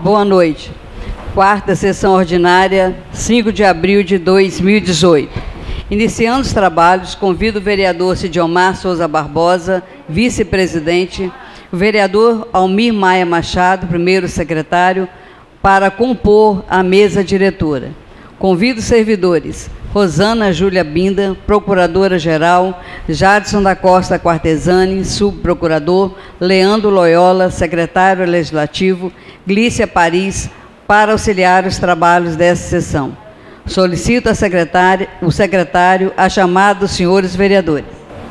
Boa noite. Quarta sessão ordinária, 5 de abril de 2018. Iniciando os trabalhos, convido o vereador Cidiomar Souza Barbosa, vice-presidente, o vereador Almir Maia Machado, primeiro secretário, para compor a mesa diretora. Convido os servidores Rosana Júlia Binda, procuradora-geral, Jadson da Costa Quartesani, subprocurador, Leandro Loyola, secretário legislativo, Glícia Paris, para auxiliar os trabalhos desta sessão. Solicito o secretário a chamada dos senhores vereadores.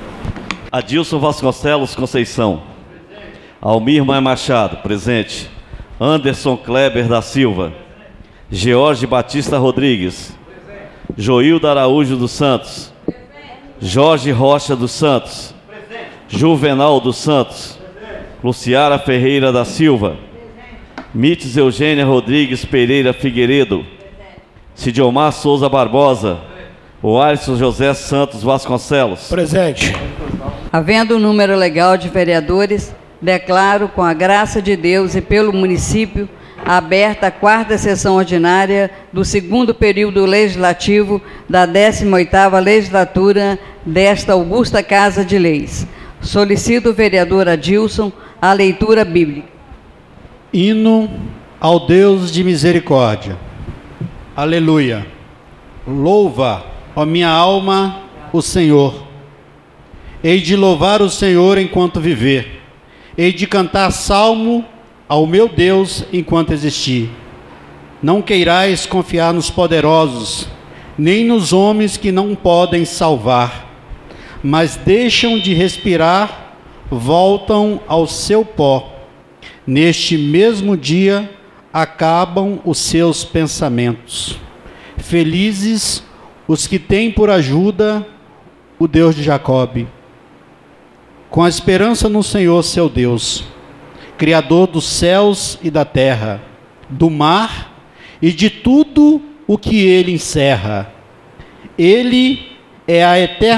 Adilson Vasconcelos Conceição. Almir Maia Machado, presente. Anderson Kleber da Silva. George Batista Rodrigues. Joilda Araújo dos Santos. Jorge Rocha dos Santos. Juvenal dos Santos. Luciara Ferreira da Silva. Mites Eugênia Rodrigues Pereira Figueiredo. Cidiomar Souza Barbosa. O Alisson José Santos Vasconcelos. Presente. Havendo um número legal de vereadores, declaro, com a graça de Deus e pelo município, aberta a quarta sessão ordinária do segundo período legislativo da 18ª legislatura desta augusta Casa de Leis. Solicito o vereador Adilson a leitura bíblica. Hino ao Deus de misericórdia. Aleluia. Louva, ó minha alma, o Senhor. Hei de louvar o Senhor enquanto viver. Hei de cantar salmo ao meu Deus enquanto existir. Não queirais confiar nos poderosos, nem nos homens que não podem salvar, mas deixam de respirar, voltam ao seu pó. Neste mesmo dia acabam os seus pensamentos. Felizes os que têm por ajuda o Deus de Jacobe, com a esperança no Senhor seu Deus, Criador dos céus e da terra, do mar e de tudo o que ele encerra. Ele é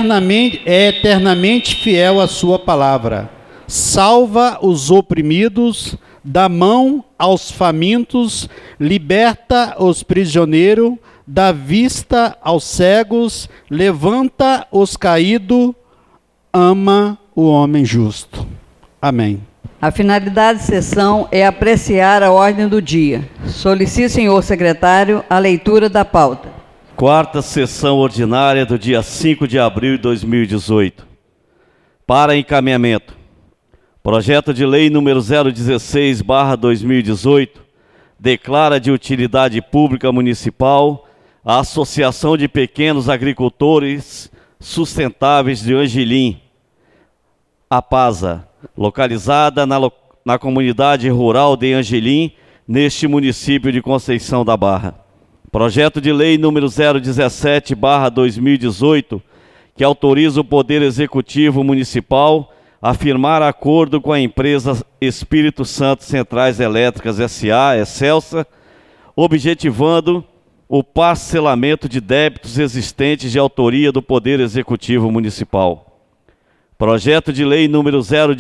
eternamente fiel à sua palavra. Salva os oprimidos, dá mão aos famintos, liberta os prisioneiros, dá vista aos cegos, levanta os caídos, ama o homem justo. Amém. A finalidade da sessão é apreciar a ordem do dia. Solicito, senhor secretário, a leitura da pauta. Quarta sessão ordinária do dia 5 de abril de 2018. Para encaminhamento. Projeto de lei número 016/2018 declara de utilidade pública municipal a Associação de Pequenos Agricultores Sustentáveis de Angelim, APASA, localizada na comunidade rural de Angelim, neste município de Conceição da Barra. Projeto de lei número 017/2018, que autoriza o Poder Executivo Municipal a firmar acordo com a empresa Espírito Santo Centrais Elétricas S.A., Excelsa, objetivando o parcelamento de débitos existentes de autoria do Poder Executivo Municipal. Projeto de lei número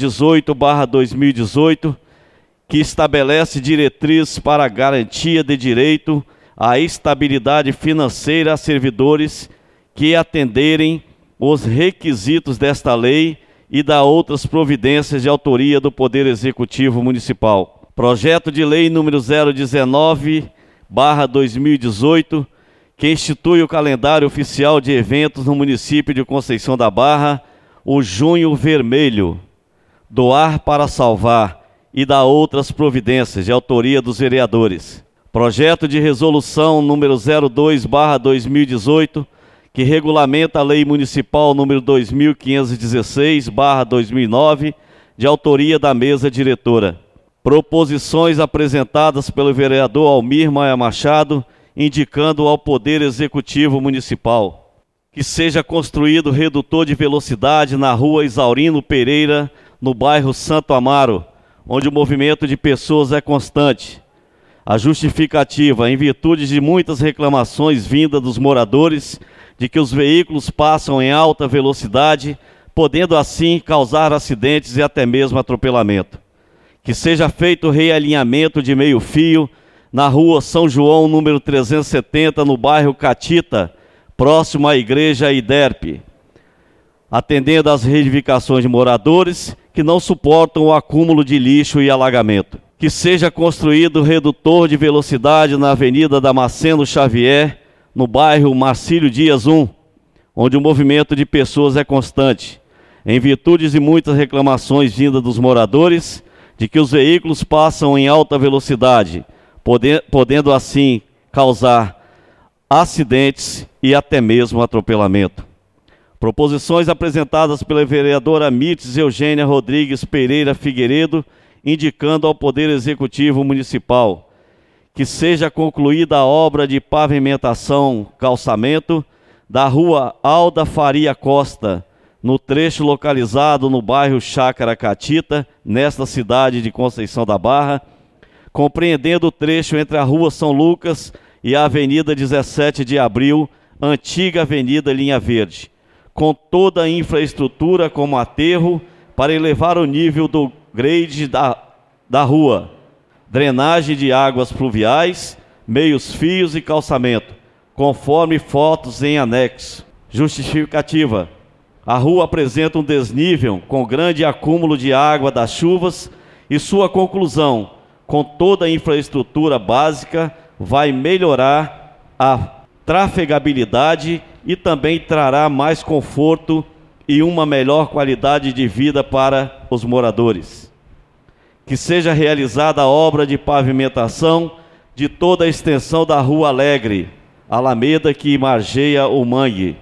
018/2018, que estabelece diretrizes para a garantia de direito à estabilidade financeira a servidores que atenderem os requisitos desta lei e da outras providências de autoria do Poder Executivo Municipal. Projeto de lei número 019/2018, que institui o calendário oficial de eventos no município de Conceição da Barra, o Junho Vermelho, Doar para Salvar e da outras providências de autoria dos vereadores. Projeto de resolução número 02/2018, que regulamenta a Lei Municipal número 2516/2009, de autoria da mesa diretora. Proposições apresentadas pelo vereador Almir Maia Machado, indicando ao Poder Executivo Municipal que seja construído redutor de velocidade na rua Isaurino Pereira, no bairro Santo Amaro, onde o movimento de pessoas é constante. A justificativa, em virtude de muitas reclamações vindas dos moradores, de que os veículos passam em alta velocidade, podendo assim causar acidentes e até mesmo atropelamento. Que seja feito realinhamento de meio-fio na rua São João, número 370, no bairro Catita, próximo à igreja IDERP, atendendo às reivindicações de moradores que não suportam o acúmulo de lixo e alagamento. Que seja construído redutor de velocidade na Avenida Damasceno Xavier, no bairro Marcílio Dias 1, onde o movimento de pessoas é constante, em virtude de muitas reclamações vindas dos moradores de que os veículos passam em alta velocidade, podendo assim causar acidentes e até mesmo atropelamento. Proposições apresentadas pela vereadora Mirtes Eugênia Rodrigues Pereira Figueiredo, indicando ao Poder Executivo Municipal que seja concluída a obra de pavimentação, calçamento da rua Alda Faria Costa, no trecho localizado no bairro Chácara Catita, nesta cidade de Conceição da Barra, compreendendo o trecho entre a rua São Lucas e a Avenida 17 de Abril, antiga Avenida Linha Verde, com toda a infraestrutura como aterro para elevar o nível do grade da rua, drenagem de águas pluviais, meios fios e calçamento, conforme fotos em anexo. Justificativa: a rua apresenta um desnível com grande acúmulo de água das chuvas e sua conclusão, com toda a infraestrutura básica, vai melhorar a trafegabilidade e também trará mais conforto e uma melhor qualidade de vida para os moradores. Que seja realizada a obra de pavimentação de toda a extensão da Rua Alegre, Alameda que margeia o Mangue,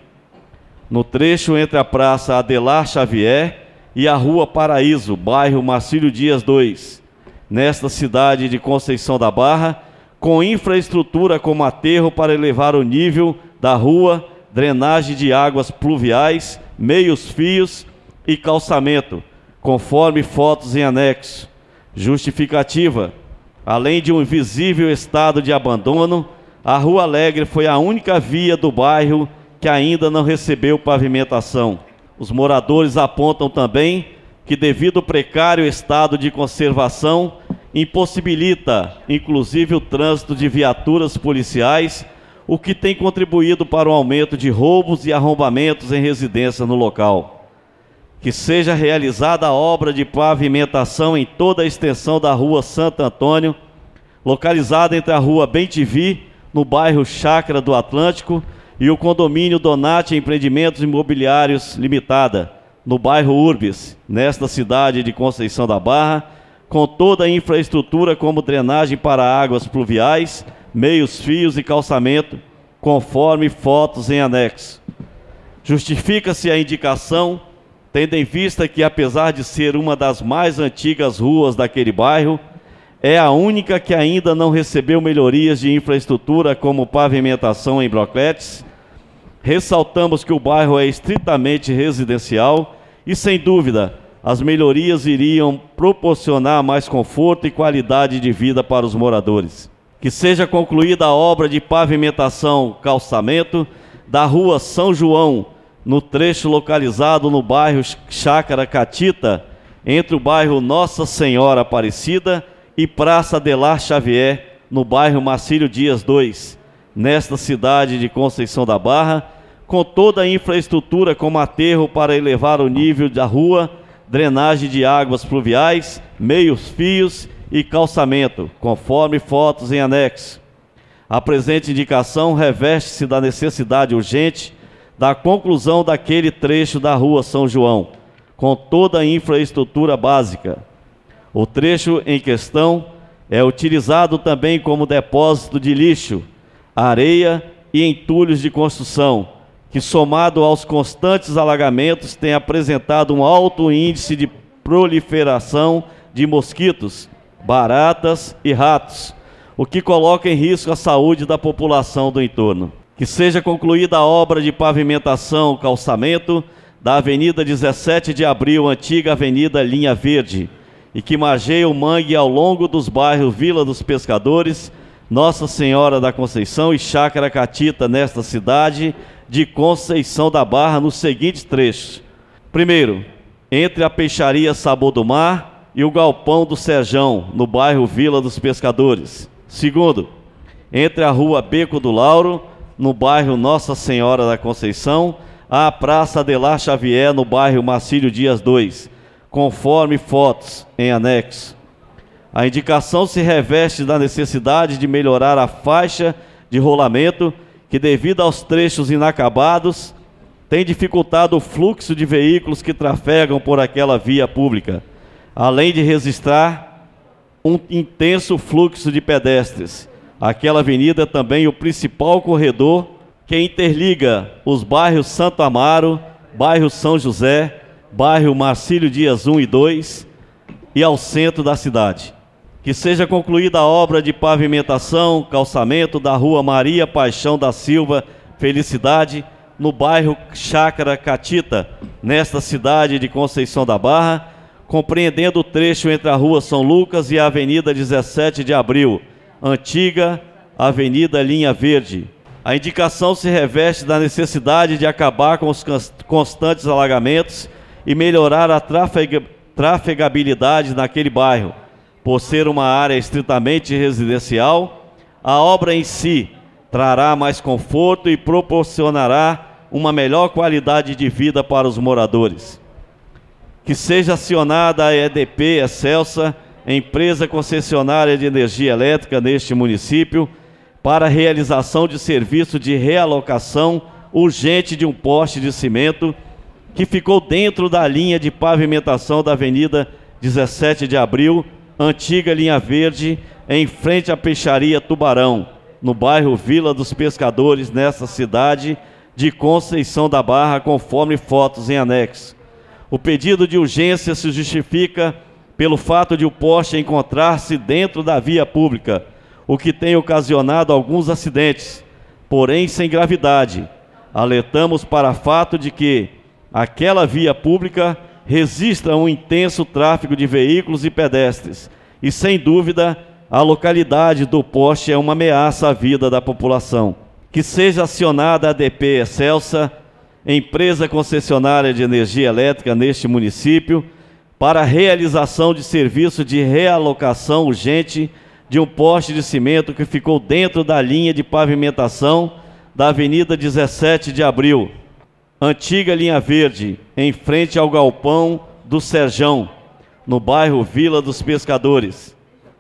no trecho entre a Praça Adelar Xavier e a Rua Paraíso, bairro Marcílio Dias 2, nesta cidade de Conceição da Barra, com infraestrutura como aterro para elevar o nível da rua, drenagem de águas pluviais, meios fios e calçamento, conforme fotos em anexo. Justificativa: além de um visível estado de abandono, a Rua Alegre foi a única via do bairro que ainda não recebeu pavimentação. Os moradores apontam também que, devido ao precário estado de conservação, impossibilita, inclusive, o trânsito de viaturas policiais, o que tem contribuído para o aumento de roubos e arrombamentos em residência no local. Que seja realizada a obra de pavimentação em toda a extensão da Rua Santo Antônio, localizada entre a Rua Bem-te-Vi, no bairro Chácara do Atlântico, e o condomínio Donati Empreendimentos Imobiliários Limitada, no bairro Urbis, nesta cidade de Conceição da Barra, com toda a infraestrutura como drenagem para águas pluviais, meios fios e calçamento, conforme fotos em anexo. Justifica-se a indicação, tendo em vista que, apesar de ser uma das mais antigas ruas daquele bairro, é a única que ainda não recebeu melhorias de infraestrutura como pavimentação em brocletes. Ressaltamos que o bairro é estritamente residencial e, sem dúvida, as melhorias iriam proporcionar mais conforto e qualidade de vida para os moradores. Que seja concluída a obra de pavimentação, calçamento da rua São João, no trecho localizado no bairro Chácara Catita, entre o bairro Nossa Senhora Aparecida e Praça Adelar Xavier, no bairro Marcílio Dias 2, nesta cidade de Conceição da Barra, com toda a infraestrutura como aterro para elevar o nível da rua, drenagem de águas pluviais, meios fios e calçamento, conforme fotos em anexo. A presente indicação reveste-se da necessidade urgente da conclusão daquele trecho da Rua São João, com toda a infraestrutura básica. O trecho em questão é utilizado também como depósito de lixo, areia e entulhos de construção, que, somado aos constantes alagamentos, tem apresentado um alto índice de proliferação de mosquitos, baratas e ratos, o que coloca em risco a saúde da população do entorno. Que seja concluída a obra de pavimentação, calçamento da Avenida 17 de Abril, antiga Avenida Linha Verde, e que margeia o Mangue ao longo dos bairros Vila dos Pescadores, Nossa Senhora da Conceição e Chácara Catita, nesta cidade de Conceição da Barra, nos seguintes trechos. Primeiro, entre a Peixaria Sabor do Mar e o Galpão do Serjão, no bairro Vila dos Pescadores. Segundo, entre a rua Beco do Lauro, no bairro Nossa Senhora da Conceição, à Praça Adelar Xavier, no bairro Marcílio Dias 2, conforme fotos em anexo. A indicação se reveste da necessidade de melhorar a faixa de rolamento, que devido aos trechos inacabados, tem dificultado o fluxo de veículos que trafegam por aquela via pública, além de registrar um intenso fluxo de pedestres. Aquela avenida é também o principal corredor que interliga os bairros Santo Amaro, bairro São José, bairro Marcílio Dias 1 e 2 e ao centro da cidade. Que seja concluída a obra de pavimentação, calçamento da rua Maria Paixão da Silva Felicidade, no bairro Chácara Catita, nesta cidade de Conceição da Barra, compreendendo o trecho entre a rua São Lucas e a avenida 17 de Abril, antiga Avenida Linha Verde. A indicação se reveste da necessidade de acabar com os constantes alagamentos e melhorar a trafegabilidade naquele bairro. Por ser uma área estritamente residencial, a obra em si trará mais conforto e proporcionará uma melhor qualidade de vida para os moradores. Que seja acionada a EDP Excelsa, empresa concessionária de energia elétrica neste município, para a realização de serviço de realocação urgente de um poste de cimento que ficou dentro da linha de pavimentação da Avenida 17 de Abril, antiga Linha Verde, em frente à Peixaria Tubarão, no bairro Vila dos Pescadores, nesta cidade de Conceição da Barra, conforme fotos em anexo. O pedido de urgência se justifica pelo fato de o poste encontrar-se dentro da via pública, o que tem ocasionado alguns acidentes, porém sem gravidade. Alertamos para o fato de que aquela via pública registra um intenso tráfego de veículos e pedestres, e sem dúvida a localidade do poste é uma ameaça à vida da população. Que seja acionada a ADP Excelsa, empresa concessionária de energia elétrica neste município, para a realização de serviço de realocação urgente de um poste de cimento que ficou dentro da linha de pavimentação da Avenida 17 de Abril, antiga Linha Verde, em frente ao galpão do Serjão, no bairro Vila dos Pescadores,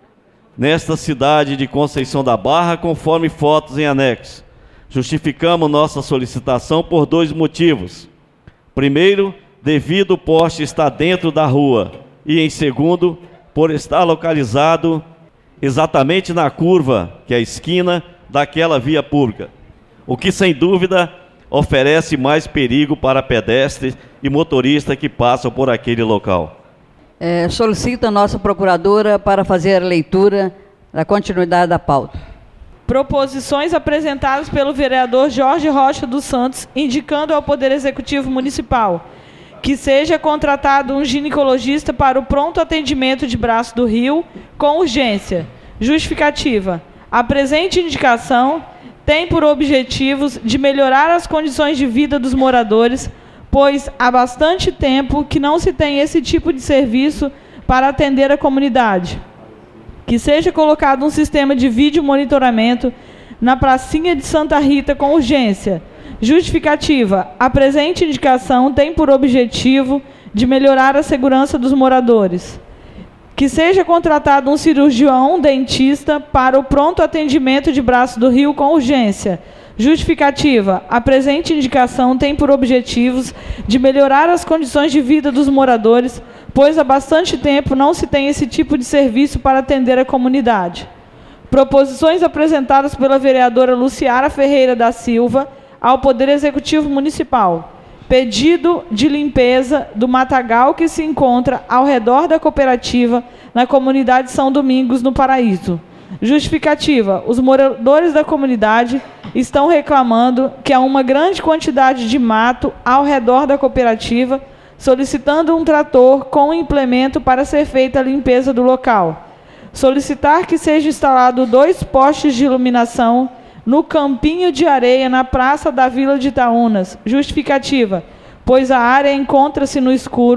nesta cidade de Conceição da Barra, conforme fotos em anexo. Justificamos nossa solicitação por dois motivos. Primeiro, devido o poste estar dentro da rua, e em segundo, por estar localizado exatamente na curva, que é a esquina daquela via pública, o que sem dúvida oferece mais perigo para pedestres e motoristas que passam por aquele local. Solicito a nossa procuradora para fazer a leitura da continuidade da pauta. Proposições apresentadas pelo vereador Jorge Rocha dos Santos, indicando ao Poder Executivo Municipal que seja contratado um ginecologista para o pronto atendimento de Braço do Rio com urgência. Justificativa. A presente indicação tem por objetivos de melhorar as condições de vida dos moradores, pois há bastante tempo que não se tem esse tipo de serviço para atender a comunidade. Que seja colocado um sistema de vídeo monitoramento na pracinha de Santa Rita com urgência. Justificativa. A presente indicação tem por objetivo de melhorar a segurança dos moradores. Que seja contratado um cirurgião dentista para o pronto atendimento de Braço do Rio com urgência. Justificativa. A presente indicação tem por objetivos de melhorar as condições de vida dos moradores, pois há bastante tempo não se tem esse tipo de serviço para atender a comunidade. Proposições apresentadas pela vereadora Luciara Ferreira da Silva ao Poder Executivo Municipal. Pedido de limpeza do matagal que se encontra ao redor da cooperativa na comunidade São Domingos, no Paraíso. Justificativa. Os moradores da comunidade estão reclamando que há uma grande quantidade de mato ao redor da cooperativa, solicitando um trator com implemento para ser feita a limpeza do local. Solicitar que seja instalado 2 postes de iluminação no campinho de areia na praça da Vila de Itaúnas. Justificativa. Pois a área encontra-se no escuro,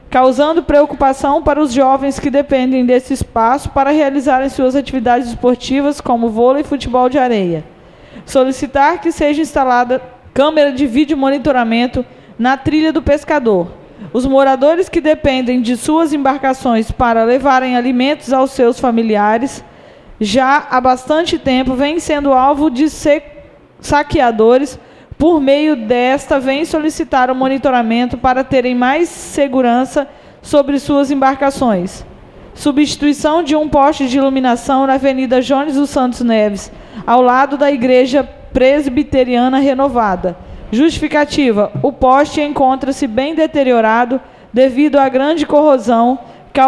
causando preocupação para os jovens que dependem desse espaço para realizarem suas atividades esportivas, como vôlei e futebol de areia. Solicitar que seja instalada câmera de vídeo monitoramento na trilha do pescador. Os moradores que dependem de suas embarcações para levarem alimentos aos seus familiares, já há bastante tempo vêm sendo alvo de saqueadores. Por meio desta, vem solicitar o monitoramento para terem mais segurança sobre suas embarcações. Substituição de um poste de iluminação na Avenida Jones dos Santos Neves, ao lado da Igreja Presbiteriana Renovada. Justificativa: o poste encontra-se bem deteriorado devido à grande corrosão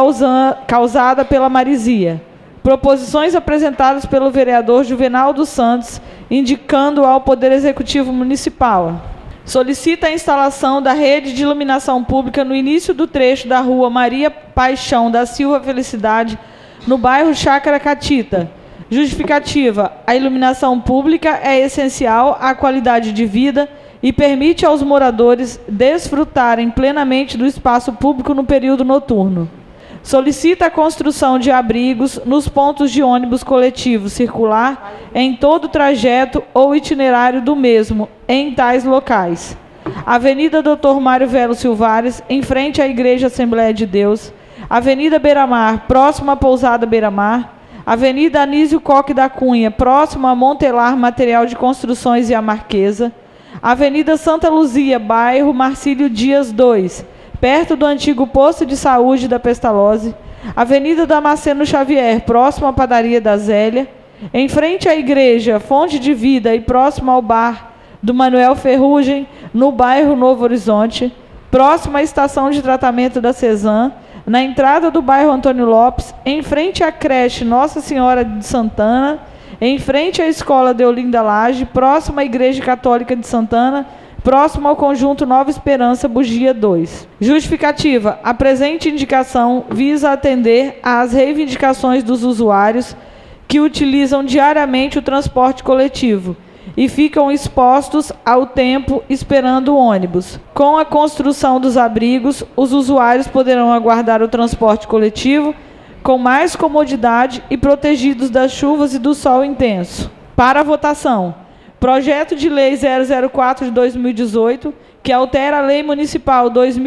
causada pela maresia. Proposições apresentadas pelo vereador Juvenal dos Santos, indicando ao Poder Executivo Municipal. Solicita a instalação da rede de iluminação pública no início do trecho da rua Maria Paixão da Silva Felicidade, no bairro Chácara Catita. Justificativa: a iluminação pública é essencial à qualidade de vida e permite aos moradores desfrutarem plenamente do espaço público no período noturno. Solicita a construção de abrigos nos pontos de ônibus coletivo circular em todo o trajeto ou itinerário do mesmo, em tais locais. Avenida Dr. Mário Velo Silvares, em frente à Igreja Assembleia de Deus. Avenida Beira-Mar, próximo à Pousada Beira-Mar. Avenida Anísio Coque da Cunha, próximo a Montelar Material de Construções e a Marquesa. Avenida Santa Luzia, bairro Marcílio Dias 2, perto do antigo posto de saúde da Pestalozzi. Avenida Damasceno Xavier, próximo à padaria da Zélia. Em frente à igreja Fonte de Vida e próximo ao bar do Manuel Ferrugem, no bairro Novo Horizonte. Próximo à estação de tratamento da Cezan. Na entrada do bairro Antônio Lopes, em frente à creche Nossa Senhora de Santana. Em frente à escola Deolinda Lage, próximo à Igreja Católica de Santana, próximo ao conjunto Nova Esperança, Bugia 2. Justificativa: a presente indicação visa atender às reivindicações dos usuários que utilizam diariamente o transporte coletivo e ficam expostos ao tempo esperando o ônibus. Com a construção dos abrigos, os usuários poderão aguardar o transporte coletivo com mais comodidade e protegidos das chuvas e do sol intenso. Para a votação: Projeto de Lei 004 de 2018, que altera a Lei Municipal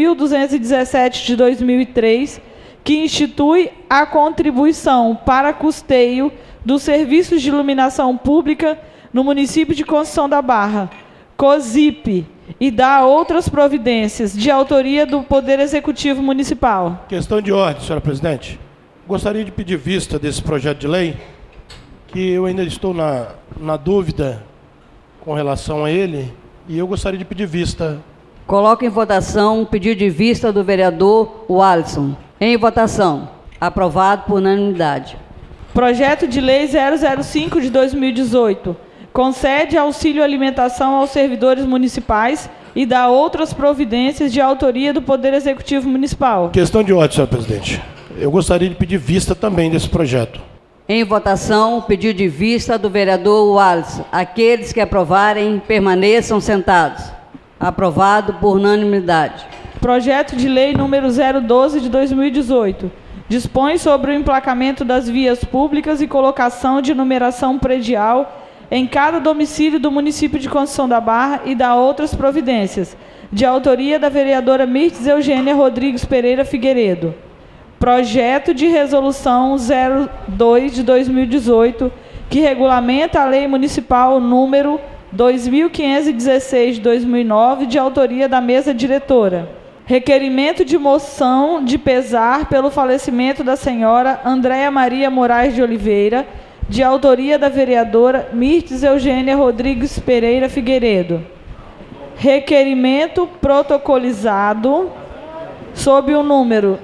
2217 de 2003, que institui a contribuição para custeio dos serviços de iluminação pública no município de Conceição da Barra, COSIP, e dá outras providências, de autoria do Poder Executivo Municipal. Questão de ordem, senhora presidente. Gostaria de pedir vista desse projeto de lei, que eu ainda estou na dúvida com relação a ele, e eu gostaria de pedir vista. Coloco em votação o pedido de vista do vereador Walisson. Em votação. Aprovado por unanimidade. Projeto de Lei 005 de 2018. Concede auxílio alimentação aos servidores municipais e dá outras providências, de autoria do Poder Executivo Municipal. Questão de ordem, senhor presidente. Eu gostaria de pedir vista também desse projeto. Em votação, o pedido de vista do vereador Walisson. Aqueles que aprovarem, permaneçam sentados. Aprovado por unanimidade. Projeto de Lei número 012 de 2018. Dispõe sobre o emplacamento das vias públicas e colocação de numeração predial em cada domicílio do município de Conceição da Barra e dá outras providências, de autoria da vereadora Mirtes Eugênia Rodrigues Pereira Figueiredo. Projeto de Resolução 02 de 2018, que regulamenta a Lei Municipal número 2516 de 2009, de autoria da Mesa Diretora. Requerimento de moção de pesar pelo falecimento da senhora Andréia Maria Moraes de Oliveira, de autoria da vereadora Mirtes Eugênia Rodrigues Pereira Figueiredo. Requerimento protocolizado sob o número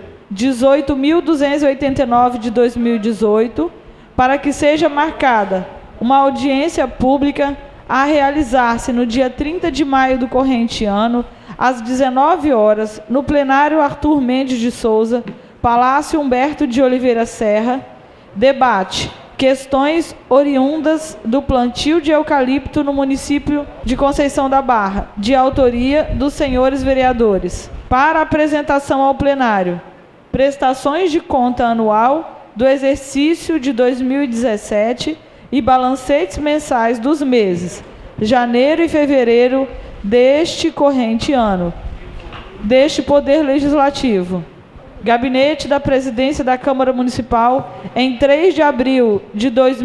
18.289 de 2018, para que seja marcada uma audiência pública a realizar-se no dia 30 de maio do corrente ano, às 19 horas, no plenário Arthur Mendes de Souza, Palácio Humberto de Oliveira Serra. Debate: questões oriundas do plantio de eucalipto no município de Conceição da Barra, de autoria dos senhores vereadores para apresentação ao plenário, prestações de conta anual do exercício de 2017 e balancetes mensais dos meses janeiro e fevereiro deste corrente ano, deste Poder Legislativo. Gabinete da Presidência da Câmara Municipal, em 3 de abril de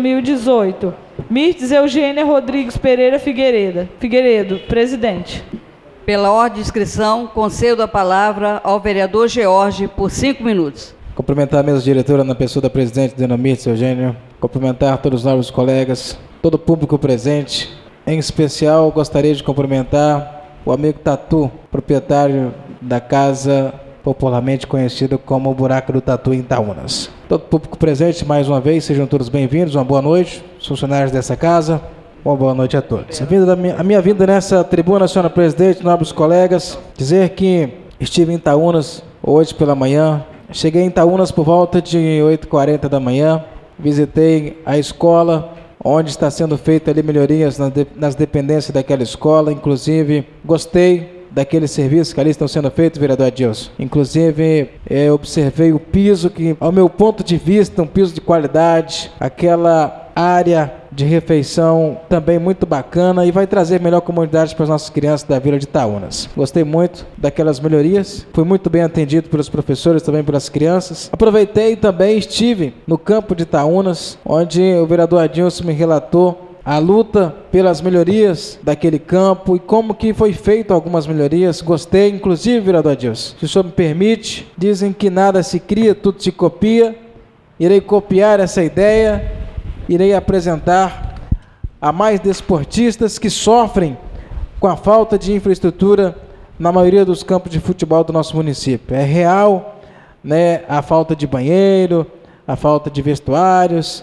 2018. Mirtes Eugênia Rodrigues Pereira Figueiredo, presidente. Pela ordem de inscrição, concedo a palavra ao vereador George por 5 minutos. Cumprimentar a mesa diretora na pessoa da presidente, dona Mirtes Eugênia. Cumprimentar todos os novos colegas, todo o público presente. Em especial, gostaria de cumprimentar o amigo Tatu, proprietário da casa popularmente conhecida como o Buraco do Tatu em Itaúnas. Todo o público presente, mais uma vez, sejam todos bem-vindos, uma boa noite, os funcionários dessa casa, uma boa noite a todos. A minha vinda nessa tribuna, senhora presidente, nobres colegas, dizer que estive em Itaúnas hoje pela manhã, cheguei em Itaúnas por volta de 8h40 da manhã, visitei a escola, onde está sendo feita ali melhorias nas dependências daquela escola, inclusive gostei daqueles serviços que ali estão sendo feitos, vereador Adilson. Inclusive, observei o piso que, ao meu ponto de vista, um piso de qualidade, aquela área de refeição também muito bacana e vai trazer melhor comunidade para as nossas crianças da Vila de Itaúnas. Gostei muito daquelas melhorias, fui muito bem atendido pelos professores, também pelas crianças. Aproveitei e também estive no campo de Itaúnas, onde o vereador Adilson me relatou a luta pelas melhorias daquele campo e como que foi feito algumas melhorias. Gostei, inclusive, vereador Adilson, se o senhor me permite, dizem que nada se cria, tudo se copia. Irei copiar essa ideia, irei apresentar a mais desportistas que sofrem com a falta de infraestrutura na maioria dos campos de futebol do nosso município. É real, né, a falta de banheiro, a falta de vestuários,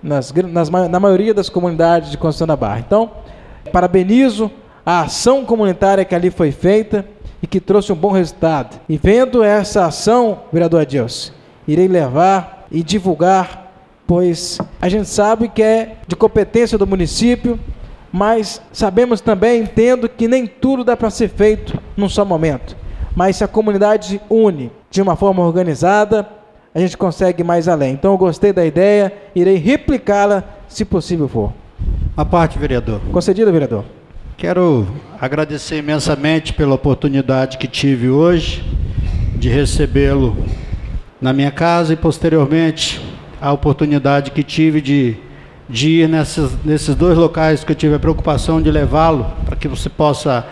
na maioria das comunidades de Conceição da Barra. Então, parabenizo a ação comunitária que ali foi feita e que trouxe um bom resultado. E vendo essa ação, vereador Adilson, irei levar e divulgar, pois a gente sabe que é de competência do município, mas sabemos também, entendo que nem tudo dá para ser feito num só momento. Mas se a comunidade une de uma forma organizada, a gente consegue mais além. Então eu gostei da ideia, irei replicá-la se possível for. A parte, vereador. Concedido, vereador. Quero agradecer imensamente pela oportunidade que tive hoje de recebê-lo na minha casa e posteriormente a oportunidade que tive de ir nesses dois locais que eu tive a preocupação de levá-lo para que você possa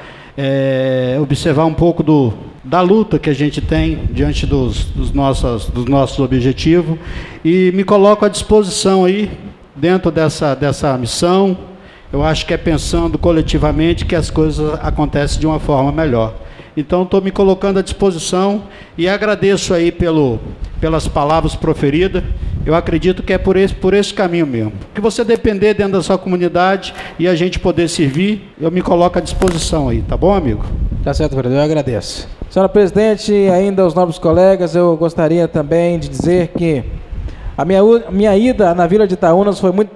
observar um pouco da luta que a gente tem diante dos nossos objetivos e me coloco à disposição aí dentro dessa missão. Eu acho que é pensando coletivamente que as coisas acontecem de uma forma melhor. Então estou me colocando à disposição e agradeço aí pelas palavras proferidas. Eu acredito que é por esse caminho mesmo. Que você depender dentro da sua comunidade e a gente poder servir, eu me coloco à disposição aí, tá bom, amigo? Tá certo, vereador, eu agradeço. Senhora presidente, ainda aos novos colegas, eu gostaria também de dizer que a minha ida na Vila de Itaúnas foi muito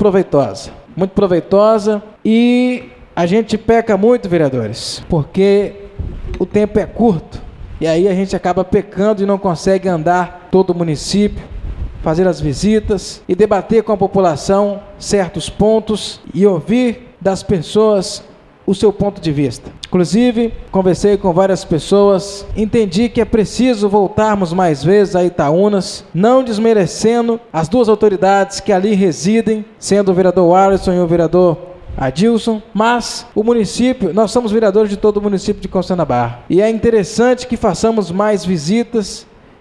proveitosa e a gente peca muito, vereadores, porque o tempo é curto e aí a gente acaba pecando e não consegue andar todo o município, fazer as visitas e debater com a população certos pontos e ouvir das pessoas o seu ponto de vista. Inclusive, conversei com várias pessoas, entendi que é preciso voltarmos mais vezes a Itaúnas, não desmerecendo as duas autoridades que ali residem, sendo o vereador Alisson e o vereador Adilson, mas o município, nós somos vereadores de todo o município de Conceição da Barra, e é interessante que façamos mais visitas,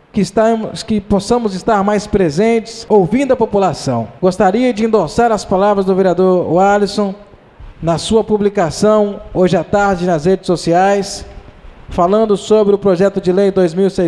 que possamos estar mais presentes, ouvindo a população. Gostaria de endossar as palavras do vereador Alisson, na sua publicação, hoje à tarde, nas redes sociais, falando sobre o projeto de lei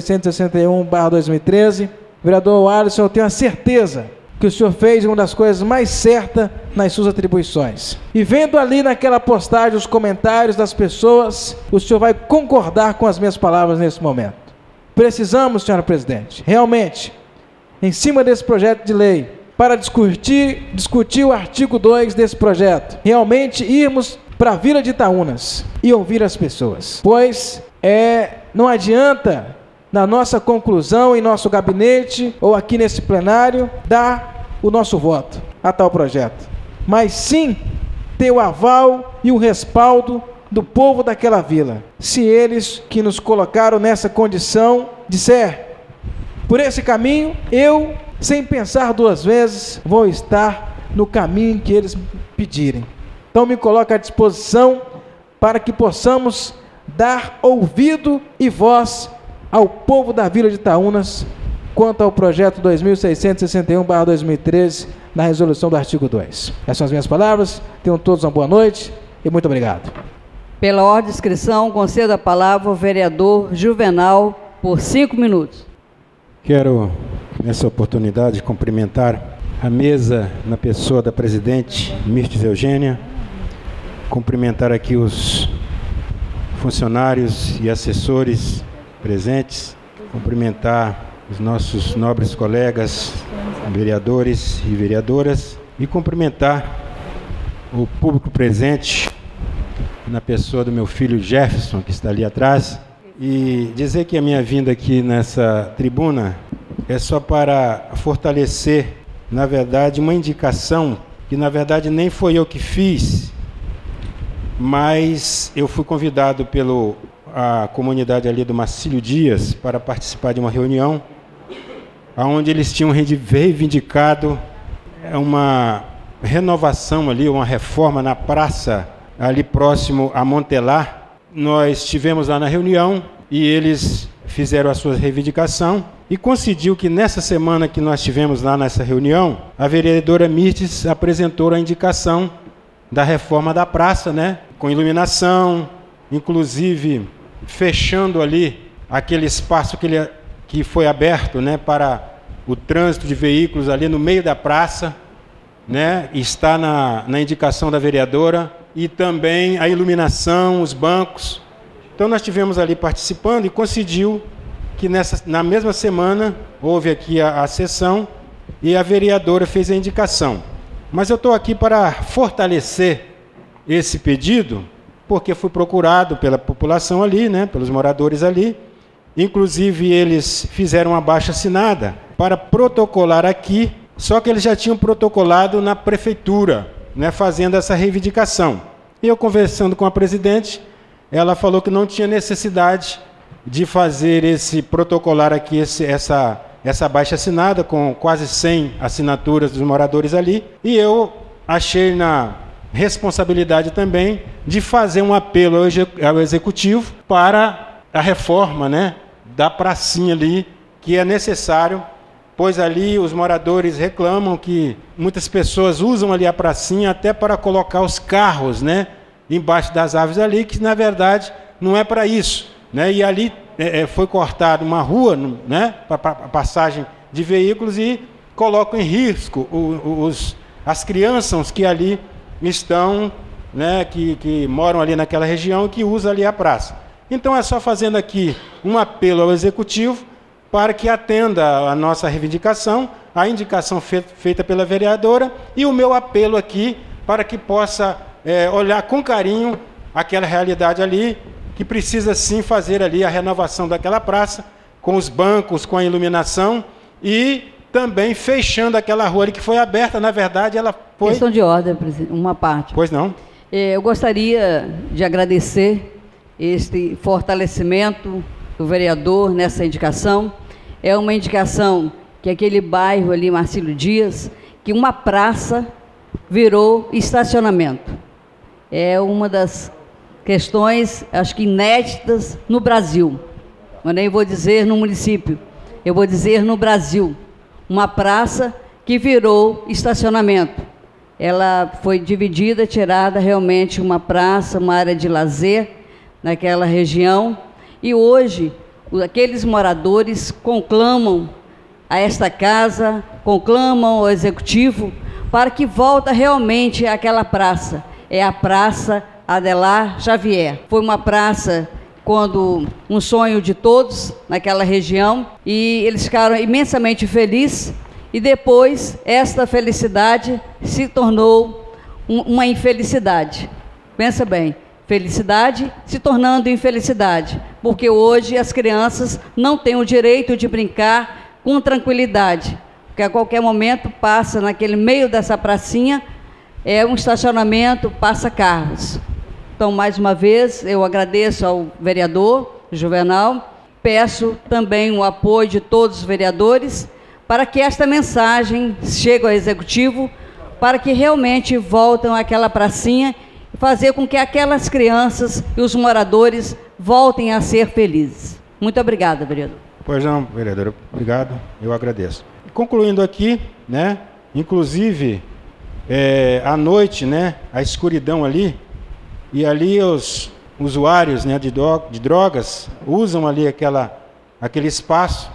2661/2013. Vereador Alisson, eu tenho a certeza que o senhor fez uma das coisas mais certas nas suas atribuições. E vendo ali naquela postagem os comentários das pessoas, o senhor vai concordar com as minhas palavras nesse momento. Precisamos, senhora presidente, realmente, em cima desse projeto de lei, para discutir o artigo 2 desse projeto, realmente irmos para a Vila de Itaúnas e ouvir as pessoas, pois é Não adianta, na nossa conclusão, em nosso gabinete ou aqui nesse plenário, dar o nosso voto a tal projeto, mas sim ter o aval e o respaldo do povo daquela vila. Se eles que nos colocaram nessa condição disser, por esse caminho, eu, sem pensar duas vezes, vou estar no caminho que eles pedirem. Então me coloco à disposição para que possamos dar ouvido e voz ao povo da Vila de Itaúnas quanto ao projeto 2661/2013, na resolução do artigo 2. Essas são as minhas palavras. Tenham todos uma boa noite e muito obrigado. Pela ordem de inscrição, concedo a palavra ao vereador Juvenal por 5 minutos. Quero, nessa oportunidade, cumprimentar a mesa na pessoa da presidente Mirtes Eugênia, cumprimentar aqui os funcionários e assessores presentes, cumprimentar os nossos nobres colegas, vereadores e vereadoras, e cumprimentar o público presente na pessoa do meu filho Jefferson, que está ali atrás, e dizer que a minha vinda aqui nessa tribuna é só para fortalecer, na verdade, uma indicação que, na verdade, nem foi eu que fiz, mas eu fui convidado pela comunidade ali do Marcílio Dias para participar de uma reunião onde eles tinham reivindicado uma renovação ali, uma reforma na praça ali próximo a Montelar. Nós estivemos lá na reunião e eles fizeram a sua reivindicação e coincidiu que nessa semana que nós estivemos lá nessa reunião, a vereadora Mirtes apresentou a indicação da reforma da praça, né, com iluminação, inclusive fechando ali aquele espaço que foi aberto, né, para o trânsito de veículos ali no meio da praça, né, está na indicação da vereadora, e também a iluminação, os bancos. Então nós estivemos ali participando e coincidiu que na mesma semana houve aqui a sessão e a vereadora fez a indicação. Mas eu estou aqui para fortalecer esse pedido, porque fui procurado pela população ali, né, pelos moradores ali. Inclusive eles fizeram uma abaixo-assinada para protocolar aqui, só que eles já tinham protocolado na prefeitura, né, fazendo essa reivindicação. E eu conversando com a presidente, ela falou que não tinha necessidade de fazer esse protocolar aqui, essa abaixo-assinada, com quase 100 assinaturas dos moradores ali, e eu achei na responsabilidade também de fazer um apelo ao executivo para a reforma, né, da pracinha ali, que é necessário, pois ali os moradores reclamam que muitas pessoas usam ali a pracinha até para colocar os carros, né, embaixo das árvores ali, que na verdade não é para isso, né? E ali foi cortada uma rua, né, para passagem de veículos e colocam em risco as crianças que ali estão, né, que moram ali naquela região e que usam ali a praça. Então é só fazendo aqui um apelo ao executivo para que atenda a nossa reivindicação, a indicação feita pela vereadora e o meu apelo aqui para que possa olhar com carinho aquela realidade ali, que precisa sim fazer ali a renovação daquela praça, com os bancos, com a iluminação e também fechando aquela rua ali que foi aberta, na verdade ela foi... Questão de ordem, presidente, uma parte. Pois não. Eu gostaria de agradecer este fortalecimento do vereador nessa indicação. É uma indicação que aquele bairro ali, Marcílio Dias, que uma praça virou estacionamento. É uma das questões, acho que inéditas no Brasil. Eu nem vou dizer no município, eu vou dizer no Brasil. Uma praça que virou estacionamento. Ela foi dividida, tirada realmente uma praça, uma área de lazer naquela região. E hoje, aqueles moradores conclamam a esta casa, conclamam ao executivo para que volte realmente àquela praça. É a Praça Adelar Xavier. Foi uma praça, quando um sonho de todos naquela região, e eles ficaram imensamente felizes, e depois esta felicidade se tornou uma infelicidade. Pensa bem, felicidade se tornando infelicidade, porque hoje as crianças não têm o direito de brincar com tranquilidade, porque a qualquer momento passa naquele meio dessa pracinha, é um estacionamento, passa carros. Então, mais uma vez, eu agradeço ao vereador Juvenal, peço também o apoio de todos os vereadores para que esta mensagem chegue ao Executivo, para que realmente voltem àquela pracinha e fazer com que aquelas crianças e os moradores voltem a ser felizes. Muito obrigada, vereador. Pois não, vereadora, obrigado, eu agradeço. Concluindo aqui, né, inclusive, à noite, né, a escuridão ali, e ali os usuários, né, de drogas usam ali aquele espaço,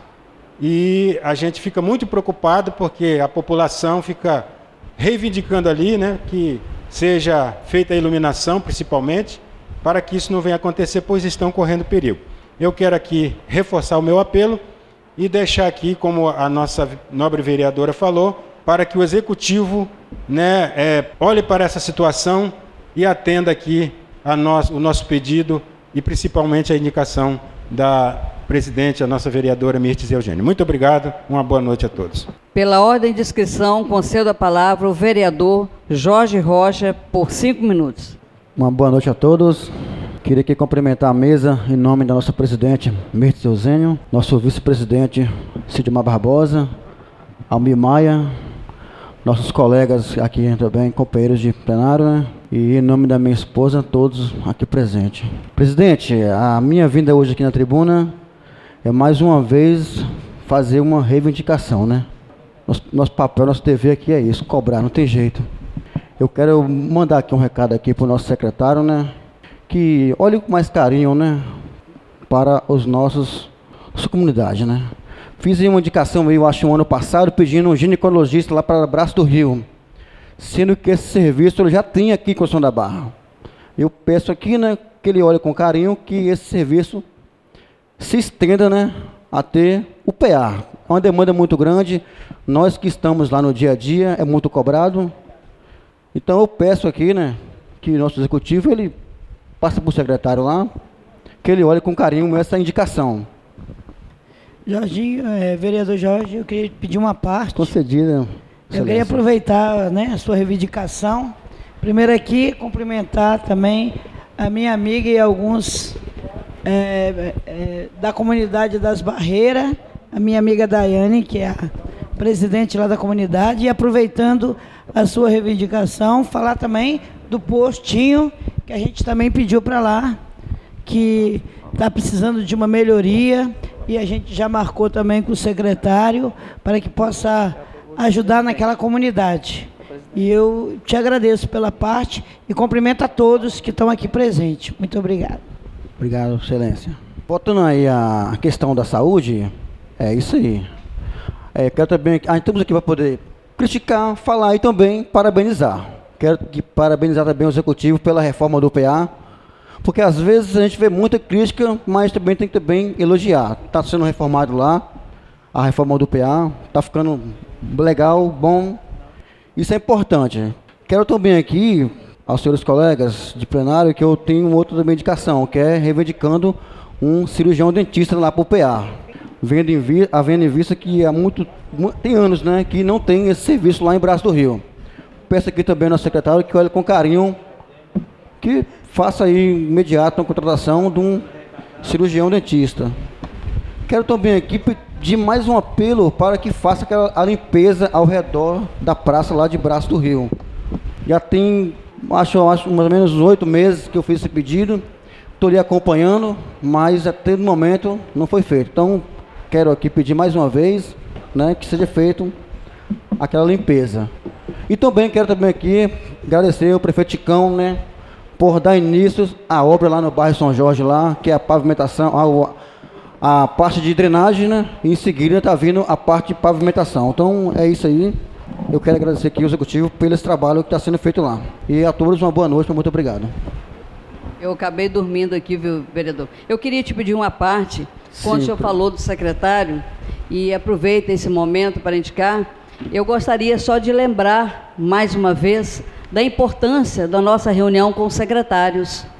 e a gente fica muito preocupado porque a população fica reivindicando ali, né, que seja feita a iluminação, principalmente, para que isso não venha acontecer, pois estão correndo perigo. Eu quero aqui reforçar o meu apelo e deixar aqui, como a nossa nobre vereadora falou, para que o Executivo, né, olhe para essa situação e atenda aqui o nosso pedido e principalmente a indicação da presidente, a nossa vereadora Mirtes Eugênio. Muito obrigado, uma boa noite a todos. Pela ordem de inscrição, concedo a palavra ao vereador Jorge Rocha por 5 minutos. Uma boa noite a todos. Queria aqui cumprimentar a mesa em nome da nossa presidente Mirtes Eugênio, nosso vice-presidente Sidmar Barbosa, Almir Maia, nossos colegas aqui também, companheiros de plenário, né? E em nome da minha esposa, todos aqui presentes. Presidente, a minha vinda hoje aqui na tribuna é mais uma vez fazer uma reivindicação, né? Nosso papel, nosso dever aqui é isso, cobrar, não tem jeito. Eu quero mandar aqui um recado aqui para o nosso secretário, né? Que olhe com mais carinho, né? Para nossa comunidade, né? Fiz uma indicação aí, eu acho, um ano passado, pedindo um ginecologista lá para Braço do Rio, sendo que esse serviço ele já tem aqui em Conceição da Barra. Eu peço aqui, né, que ele olhe com carinho, que esse serviço se estenda, né, a ter o PA. É uma demanda muito grande, nós que estamos lá no dia a dia, é muito cobrado. Então eu peço aqui, né, que o nosso executivo, ele passe para o secretário lá, que ele olhe com carinho essa indicação. Jorginho, vereador Jorge, eu queria pedir uma parte. Concedida. Eu queria aproveitar, né, a sua reivindicação. Primeiro aqui, cumprimentar também a minha amiga e alguns da comunidade das Barreiras, a minha amiga Daiane, que é a presidente lá da comunidade, e aproveitando a sua reivindicação, falar também do postinho, que a gente também pediu para lá, que está precisando de uma melhoria, e a gente já marcou também com o secretário para que possa ajudar naquela comunidade. E eu te agradeço pela parte e cumprimento a todos que estão aqui presentes. Muito obrigado. Obrigado, excelência. Voltando aí a questão da saúde, é isso aí. Quero também, estamos aqui para poder criticar, falar e também parabenizar. Quero parabenizar também o Executivo pela reforma do PA, porque às vezes a gente vê muita crítica, mas também tem que também elogiar. Está sendo reformado lá, a reforma do PA, está ficando legal, bom. Isso é importante. Quero também aqui, aos senhores colegas de plenário, que eu tenho outra indicação, que é reivindicando um cirurgião dentista lá para o PA. Havendo em vista que tem anos, né, que não tem esse serviço lá em Braço do Rio. Peço aqui também ao secretário que olhe com carinho, que faça aí imediato a contratação de um cirurgião dentista. Quero também aqui pedir mais um apelo para que faça a limpeza ao redor da praça lá de Braço do Rio. Já tem, acho mais ou menos 8 meses que eu fiz esse pedido, estou ali acompanhando, mas até o momento não foi feito. Então, quero aqui pedir mais uma vez, né, que seja feito aquela limpeza. E também quero aqui agradecer ao prefeito Ticão, né, por dar início à obra lá no bairro São Jorge, lá, que é a pavimentação, a parte de drenagem, né, e em seguida está vindo a parte de pavimentação. Então, é isso aí. Eu quero agradecer aqui ao Executivo pelo esse trabalho que está sendo feito lá. E a todos uma boa noite, muito obrigado. Eu acabei dormindo aqui, viu, vereador? Eu queria te pedir uma parte, quando o senhor falou do secretário, e aproveita esse momento para indicar, eu gostaria só de lembrar, mais uma vez, da importância da nossa reunião com os secretários.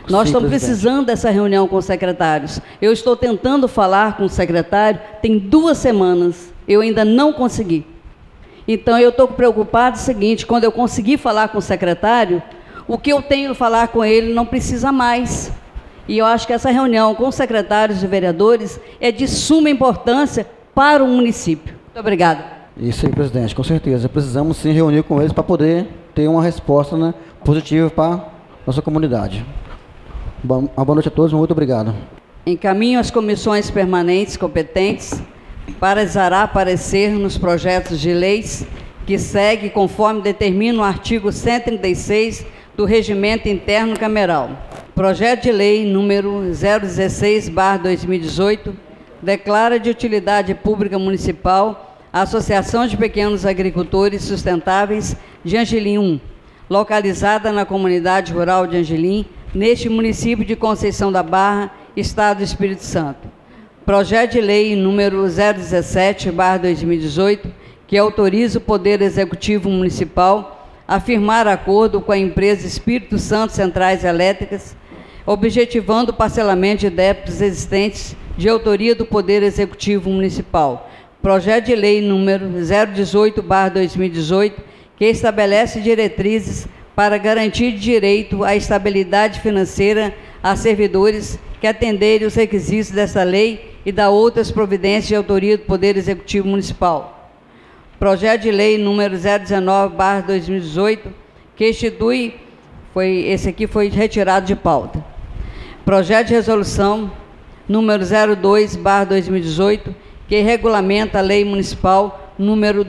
Nós Sim, estamos presidente. precisando dessa reunião com os secretários. Eu estou tentando falar com o secretário, tem 2 semanas, eu ainda não consegui. Então, eu estou preocupado o seguinte, quando eu conseguir falar com o secretário, o que eu tenho que falar com ele não precisa mais. E eu acho que essa reunião com os secretários e vereadores é de suma importância para o município. Muito obrigada. Isso aí, presidente, com certeza. Precisamos sim reunir com eles para poder ter uma resposta, né, positiva para a nossa comunidade. Uma boa noite a todos, muito obrigado. Encaminho as comissões permanentes competentes para exarar parecer nos projetos de leis que segue conforme determina o artigo 136 do Regimento Interno Cameral. Projeto de lei número 016/2018 declara de utilidade pública municipal a Associação de Pequenos Agricultores Sustentáveis de Angelim 1, localizada na comunidade rural de Angelim, neste município de Conceição da Barra, Estado do Espírito Santo. Projeto de lei número 017/2018, que autoriza o Poder Executivo Municipal a firmar acordo com a empresa Espírito Santo Centrais Elétricas, objetivando o parcelamento de débitos existentes de autoria do Poder Executivo Municipal. Projeto de lei número 018/2018, que estabelece diretrizes para garantir direito à estabilidade financeira a servidores que atenderem os requisitos desta lei e da outras providências de autoria do Poder Executivo Municipal. Projeto de lei número 019/2018, que institui, esse aqui foi retirado de pauta. Projeto de resolução número 02/2018, que regulamenta a lei municipal número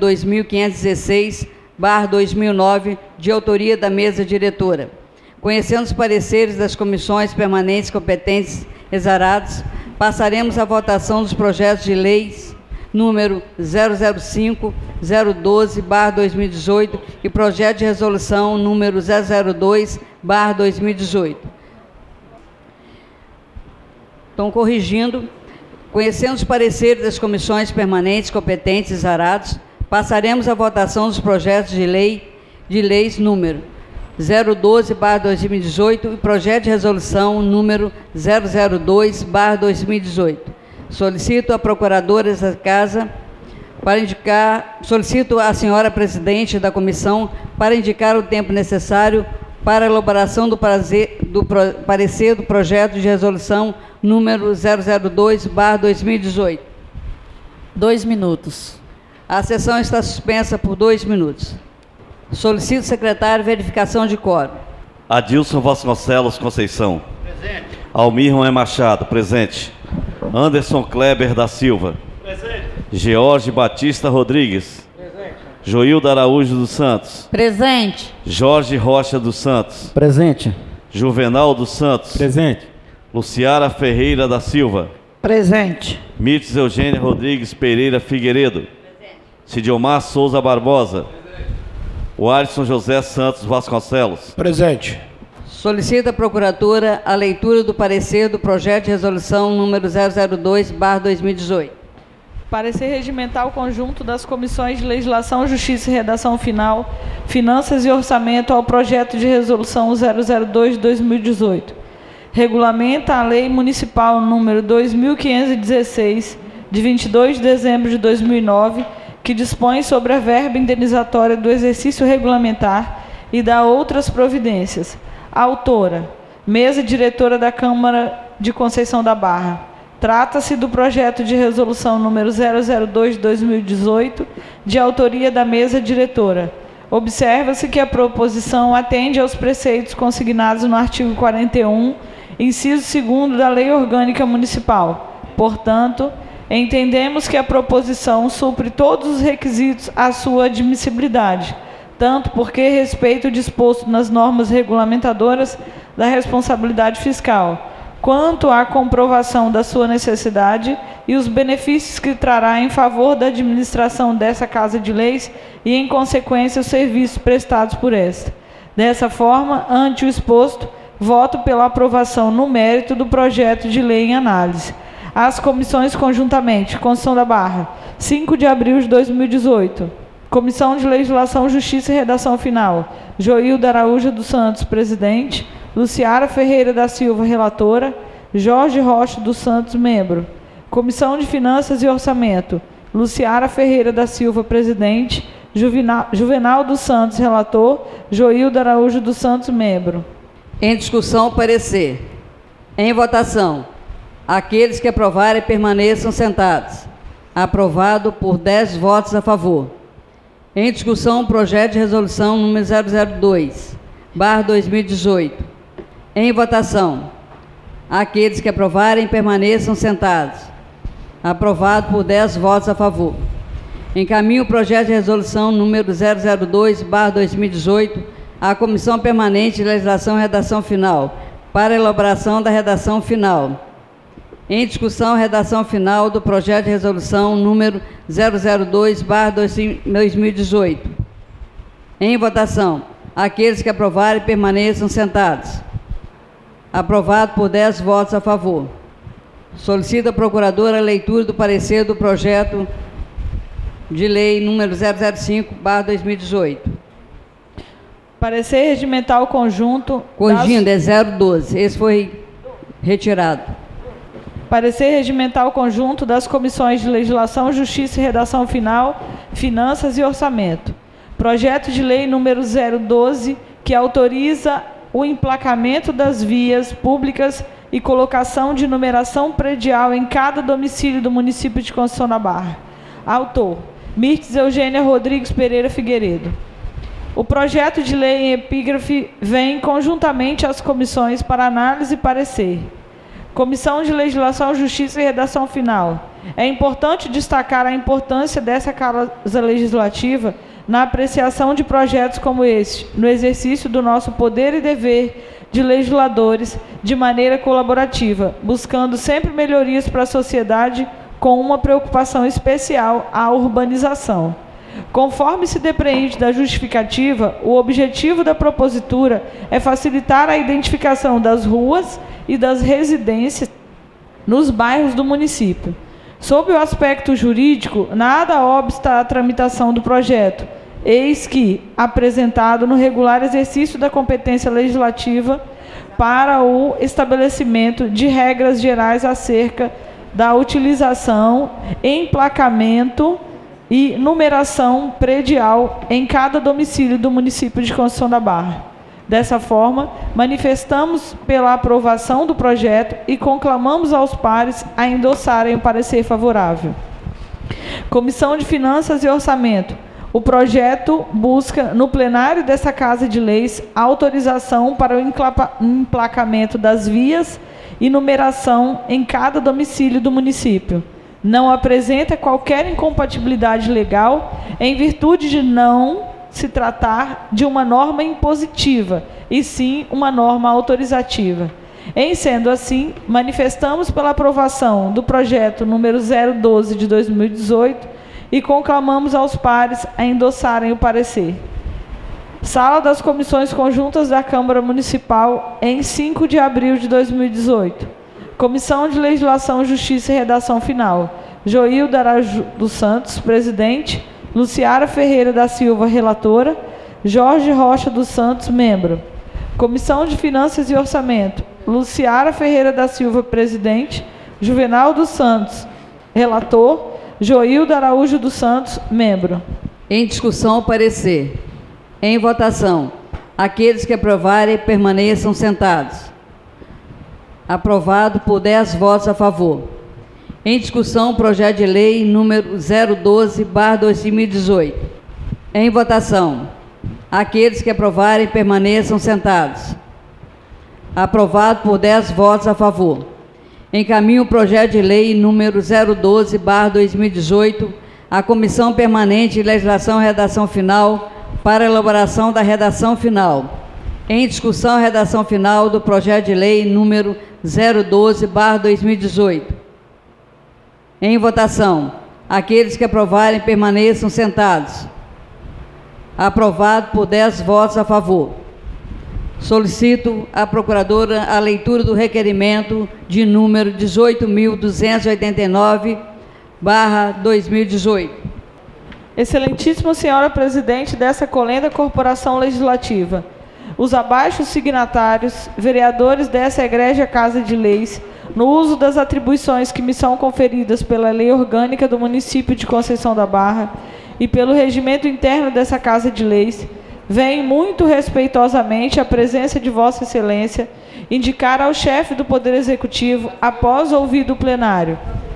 2516/2009, de autoria da mesa diretora. Conhecendo os pareceres das comissões permanentes competentes exarados, passaremos à votação dos projetos de leis número 005/012/2018 e projeto de resolução número 002/2018. Estão corrigindo. Conhecendo os pareceres das comissões permanentes competentes exarados, passaremos à votação dos projetos de leis número 012/2018 e projeto de resolução número 002/2018. Solicito a procuradora da Casa solicito a senhora presidente da comissão para indicar o tempo necessário para a elaboração do parecer do projeto de resolução número 002/2018. 2 minutos. A sessão está suspensa por 2 minutos. Solicito, secretário, verificação de quórum. Adilson Vasconcelos Conceição. Presente. Almir Moé Machado, presente. Anderson Kleber da Silva. Presente. George Batista Rodrigues. Presente. Joilda Araújo dos Santos. Presente. Jorge Rocha dos Santos. Presente. Juvenal dos Santos. Presente. Luciara Ferreira da Silva. Presente. Mirtes Eugênia Rodrigues Pereira Figueiredo. Presente. Cidiomar Souza Barbosa. O Alisson José Santos Vasconcelos. Presente. Solicita a procuradora a leitura do parecer do projeto de resolução número 002/2018. Parecer regimental conjunto das comissões de Legislação, Justiça e Redação Final, Finanças e Orçamento ao projeto de resolução 002/2018. Regulamenta a Lei Municipal número 2516, de 22 de dezembro de 2009, que dispõe sobre a verba indenizatória do exercício regulamentar e dá outras providências. Autora, mesa diretora da Câmara de Conceição da Barra. Trata-se do projeto de resolução número 002/2018, de autoria da mesa diretora. Observa-se que a proposição atende aos preceitos consignados no artigo 41, inciso 2º da Lei Orgânica Municipal. Portanto, entendemos que a proposição supre todos os requisitos à sua admissibilidade, tanto porque respeita o disposto nas normas regulamentadoras da responsabilidade fiscal, quanto à comprovação da sua necessidade e os benefícios que trará em favor da administração dessa Casa de Leis e, em consequência, os serviços prestados por esta. Dessa forma, ante o exposto, voto pela aprovação no mérito do projeto de lei em análise. As comissões conjuntamente, Conceição da Barra, 5 de abril de 2018. Comissão de Legislação, Justiça e Redação Final, Joilda Araújo dos Santos, presidente. Luciara Ferreira da Silva, relatora. Jorge Rocha dos Santos, membro. Comissão de Finanças e Orçamento. Luciara Ferreira da Silva, presidente. Juvenal dos Santos, relator. Joilda Araújo dos Santos, membro. Em discussão, parecer. Em votação. Aqueles que aprovarem permaneçam sentados. Aprovado por 10 votos a favor. Em discussão, projeto de resolução número 002/2018. Em votação. Aqueles que aprovarem permaneçam sentados. Aprovado por 10 votos a favor. Encaminho o projeto de resolução número 002/2018 à Comissão Permanente de Legislação e Redação Final, para elaboração da redação final. Em discussão, redação final do projeto de resolução número 002/2018. Em votação. Aqueles que aprovarem permaneçam sentados. Aprovado por 10 votos a favor. Solicito à procuradora a leitura do parecer do projeto de lei número 005/2018. Parecer regimental conjunto... Corrigindo, é 012. Esse foi retirado. Parecer regimental conjunto das Comissões de Legislação, Justiça e Redação Final, Finanças e Orçamento. Projeto de lei número 012, que autoriza o emplacamento das vias públicas e colocação de numeração predial em cada domicílio do município de Conceição da Barra. Autor: Mirtes Eugênia Rodrigues Pereira Figueiredo. O projeto de lei em epígrafe vem conjuntamente às comissões para análise e parecer. Comissão de Legislação, Justiça e Redação Final. É importante destacar a importância dessa casa legislativa na apreciação de projetos como este, no exercício do nosso poder e dever de legisladores de maneira colaborativa, buscando sempre melhorias para a sociedade com uma preocupação especial à urbanização. Conforme se depreende da justificativa, o objetivo da propositura é facilitar a identificação das ruas e das residências nos bairros do município. Sob o aspecto jurídico, nada obsta à tramitação do projeto, eis que, apresentado no regular exercício da competência legislativa para o estabelecimento de regras gerais acerca da utilização, emplacamento e numeração predial em cada domicílio do município de Conceição da Barra. Dessa forma, manifestamos pela aprovação do projeto e conclamamos aos pares a endossarem o parecer favorável. Comissão de Finanças e Orçamento. O projeto busca, no plenário dessa Casa de Leis, autorização para o emplacamento das vias e numeração em cada domicílio do município. Não apresenta qualquer incompatibilidade legal, em virtude de não se tratar de uma norma impositiva, e sim uma norma autorizativa. Em sendo assim, manifestamos pela aprovação do projeto número 012 de 2018 e conclamamos aos pares a endossarem o parecer. Sala das Comissões Conjuntas da Câmara Municipal, em 5 de abril de 2018. Comissão de Legislação, Justiça e Redação Final. Joilda Araújo dos Santos, presidente. Luciara Ferreira da Silva, relatora. Jorge Rocha dos Santos, membro. Comissão de Finanças e Orçamento. Luciara Ferreira da Silva, presidente. Juvenal dos Santos, relator. Joilda Araújo dos Santos, membro. Em discussão, parecer. Em votação. Aqueles que aprovarem permaneçam sentados. Aprovado por 10 votos a favor. Em discussão, projeto de lei número 012/2018. Em votação. Aqueles que aprovarem permaneçam sentados. Aprovado por 10 votos a favor. Encaminho o projeto de lei número 012/2018 à Comissão Permanente de Legislação e Redação Final para elaboração da redação final. Em discussão, redação final do projeto de lei número 012/2018. Em votação. Aqueles que aprovarem permaneçam sentados. Aprovado por 10 votos a favor. Solicito à procuradora a leitura do requerimento de número 18.289/2018. Excelentíssima senhora presidente dessa colenda corporação legislativa, os abaixo signatários, vereadores dessa egrégia Casa de Leis, no uso das atribuições que me são conferidas pela Lei Orgânica do Município de Conceição da Barra e pelo regimento interno dessa Casa de Leis, vem muito respeitosamente a presença de Vossa Excelência indicar ao chefe do Poder Executivo, após ouvido o plenário,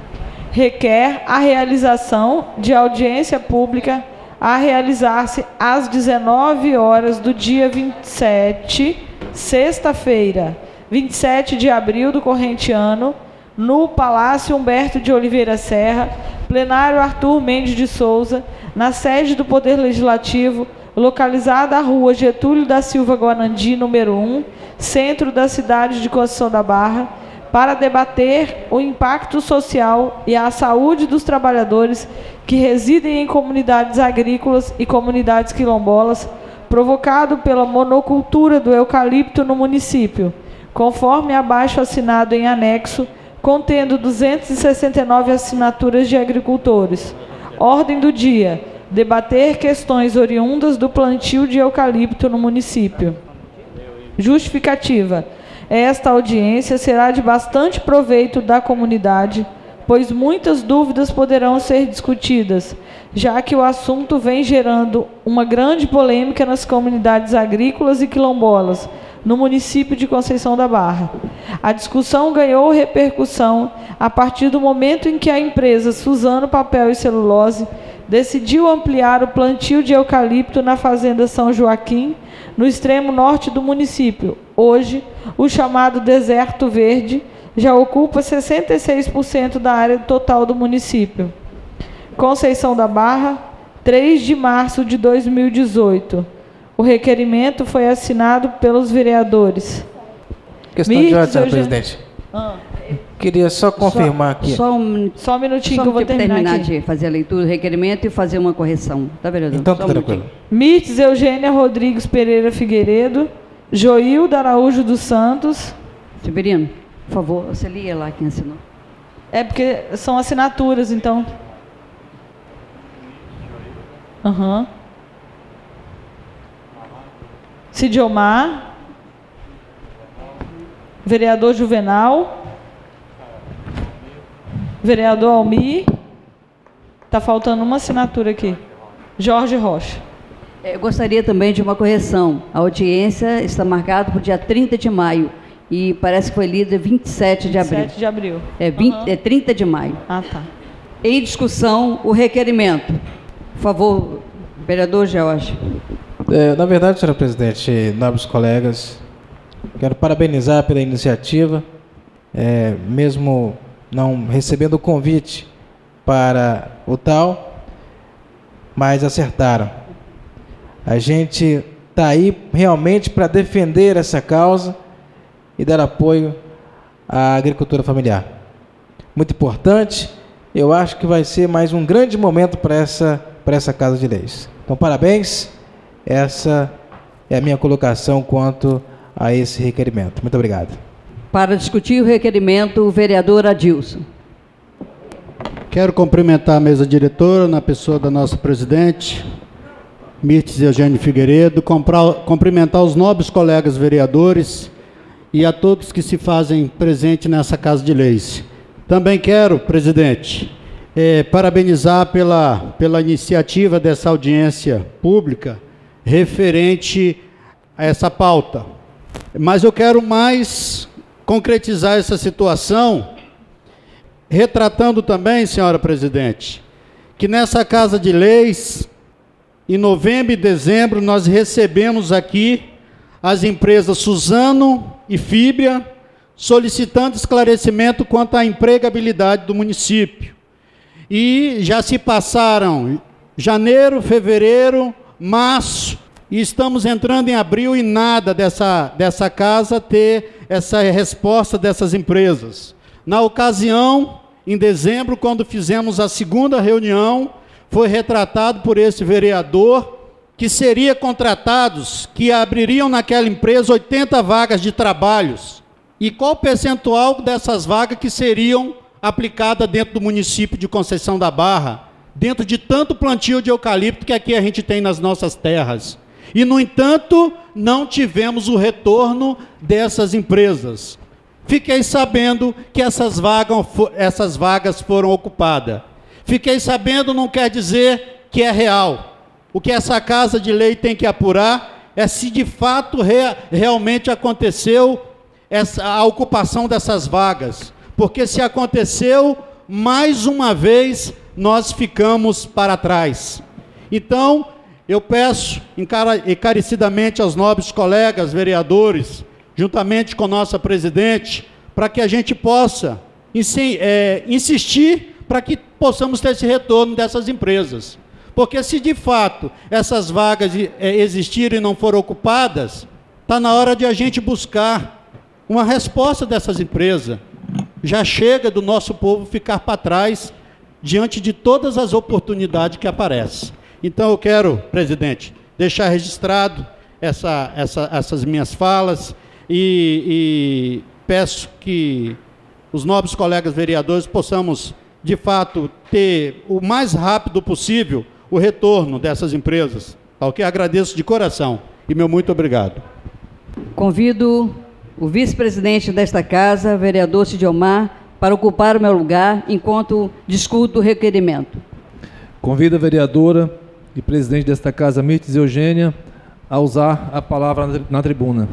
requer a realização de audiência pública a realizar-se às 19 horas do dia 27, sexta-feira, 27 de abril do corrente ano, no Palácio Humberto de Oliveira Serra, plenário Arthur Mendes de Souza, na sede do Poder Legislativo, localizada à rua Getúlio da Silva Guanandi, número 1, centro da cidade de Conceição da Barra, para debater o impacto social e a saúde dos trabalhadores que residem em comunidades agrícolas e comunidades quilombolas, provocado pela monocultura do eucalipto no município, conforme abaixo assinado em anexo, contendo 269 assinaturas de agricultores. Ordem do dia: debater questões oriundas do plantio de eucalipto no município. Justificativa: esta audiência será de bastante proveito da comunidade, pois muitas dúvidas poderão ser discutidas, já que o assunto vem gerando uma grande polêmica nas comunidades agrícolas e quilombolas, no município de Conceição da Barra. A discussão ganhou repercussão a partir do momento em que a empresa Suzano Papel e Celulose decidiu ampliar o plantio de eucalipto na fazenda São Joaquim, no extremo norte do município. Hoje, o chamado Deserto Verde já ocupa 66% da área total do município. Conceição da Barra, 3 de março de 2018. O requerimento foi assinado pelos vereadores. Questão de ordem, senhora presidente. Queria só confirmar aqui. Só um minutinho que eu vou terminar aqui de fazer a leitura do requerimento e fazer uma correção. Tá, vereador? Então, tá tranquilo. Mirtes Eugênia Rodrigues Pereira Figueiredo, Joilda Araújo dos Santos. Severino, por favor, você lia lá quem assinou. É porque são assinaturas, então. Cidiomar. Vereador Juvenal. Vereador Almir. Está faltando uma assinatura aqui. Jorge Rocha. Eu gostaria também de uma correção. A audiência está marcada para o dia 30 de maio e parece que foi lida 27 de abril. 27 de abril. É 30 de maio. Ah, tá. Em discussão, o requerimento. Por favor, vereador Jorge. Na verdade, senhora presidente, nobres colegas, quero parabenizar pela iniciativa, mesmo não recebendo o convite para o tal, mas acertaram. A gente está aí realmente para defender essa causa e dar apoio à agricultura familiar. Muito importante, eu acho que vai ser mais um grande momento para essa Casa de Leis. Então, parabéns, essa é a minha colocação quanto a esse requerimento. Muito obrigado. Para discutir o requerimento, o vereador Adilson. Quero cumprimentar a mesa diretora, na pessoa da nossa presidente, Mirtes Eugênio Figueiredo, cumprimentar os nobres colegas vereadores e a todos que se fazem presente nessa Casa de Leis. Também quero, presidente, parabenizar pela iniciativa dessa audiência pública referente a essa pauta. Mas eu quero mais concretizar essa situação, retratando também, senhora presidente, que nessa Casa de Leis, em novembro e dezembro, nós recebemos aqui as empresas Suzano e Fibria, solicitando esclarecimento quanto à empregabilidade do município. E já se passaram janeiro, fevereiro, março, e estamos entrando em abril e nada dessa casa ter essa resposta dessas empresas. Na ocasião, em dezembro, quando fizemos a segunda reunião, foi retratado por esse vereador que seria contratados, que abririam naquela empresa 80 vagas de trabalhos. E qual o percentual dessas vagas que seriam aplicadas dentro do município de Conceição da Barra, dentro de tanto plantio de eucalipto que aqui a gente tem nas nossas terras. E, no entanto, não tivemos o retorno dessas empresas. Fiquei sabendo que essas vagas foram ocupadas. Fiquei sabendo não quer dizer que é real. O que essa Casa de Lei tem que apurar é se de fato realmente aconteceu a ocupação dessas vagas. Porque se aconteceu, mais uma vez nós ficamos para trás. Então, eu peço encarecidamente aos nobres colegas vereadores, juntamente com nossa presidente, para que a gente possa insistir para que possamos ter esse retorno dessas empresas. Porque se de fato essas vagas existirem e não foram ocupadas, está na hora de a gente buscar uma resposta dessas empresas. Já chega do nosso povo ficar para trás diante de todas as oportunidades que aparecem. Então eu quero, presidente, deixar registrado essas minhas falas e peço que os nobres colegas vereadores possamos, de fato, ter o mais rápido possível o retorno dessas empresas, ao que agradeço de coração e meu muito obrigado. Convido o vice-presidente desta casa, vereador Sidilmar, para ocupar o meu lugar enquanto discuto o requerimento. Convido a vereadora e presidente desta casa, Mirtes Eugênia, a usar a palavra na tribuna.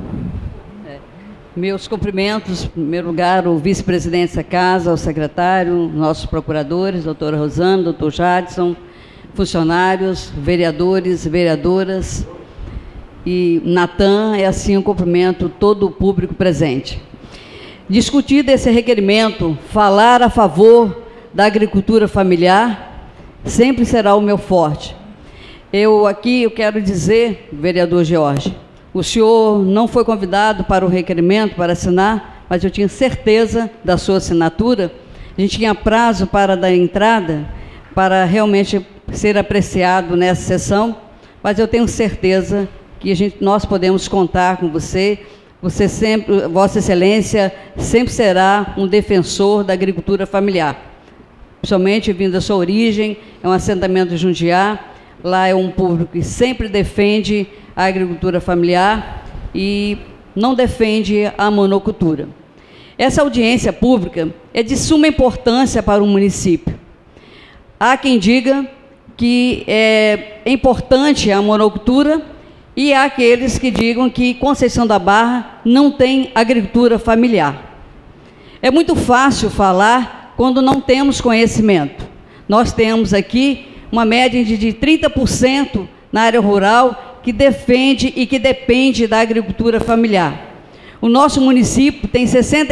Meus cumprimentos, em primeiro lugar, o vice-presidente dessa casa, ao secretário, nossos procuradores, doutora Rosana, doutor Jadson, funcionários, vereadores, vereadoras e Natan, é assim o cumprimento todo o público presente. Discutido esse requerimento, falar a favor da agricultura familiar sempre será o meu forte. Eu quero dizer, vereador Jorge, o senhor não foi convidado para o requerimento, para assinar, mas eu tinha certeza da sua assinatura. A gente tinha prazo para dar entrada, para realmente ser apreciado nessa sessão, mas eu tenho certeza que nós podemos contar com você. Você sempre, Vossa Excelência, sempre será um defensor da agricultura familiar. Principalmente vindo da sua origem, é um assentamento de Jundiá, lá é um público que sempre defende a agricultura familiar e não defende a monocultura. Essa audiência pública é de suma importância para o município. Há quem diga que é importante a monocultura e há aqueles que digam que Conceição da Barra não tem agricultura familiar. É muito fácil falar quando não temos conhecimento. Nós temos aqui uma média de 30% na área rural que defende e que depende da agricultura familiar. O nosso município tem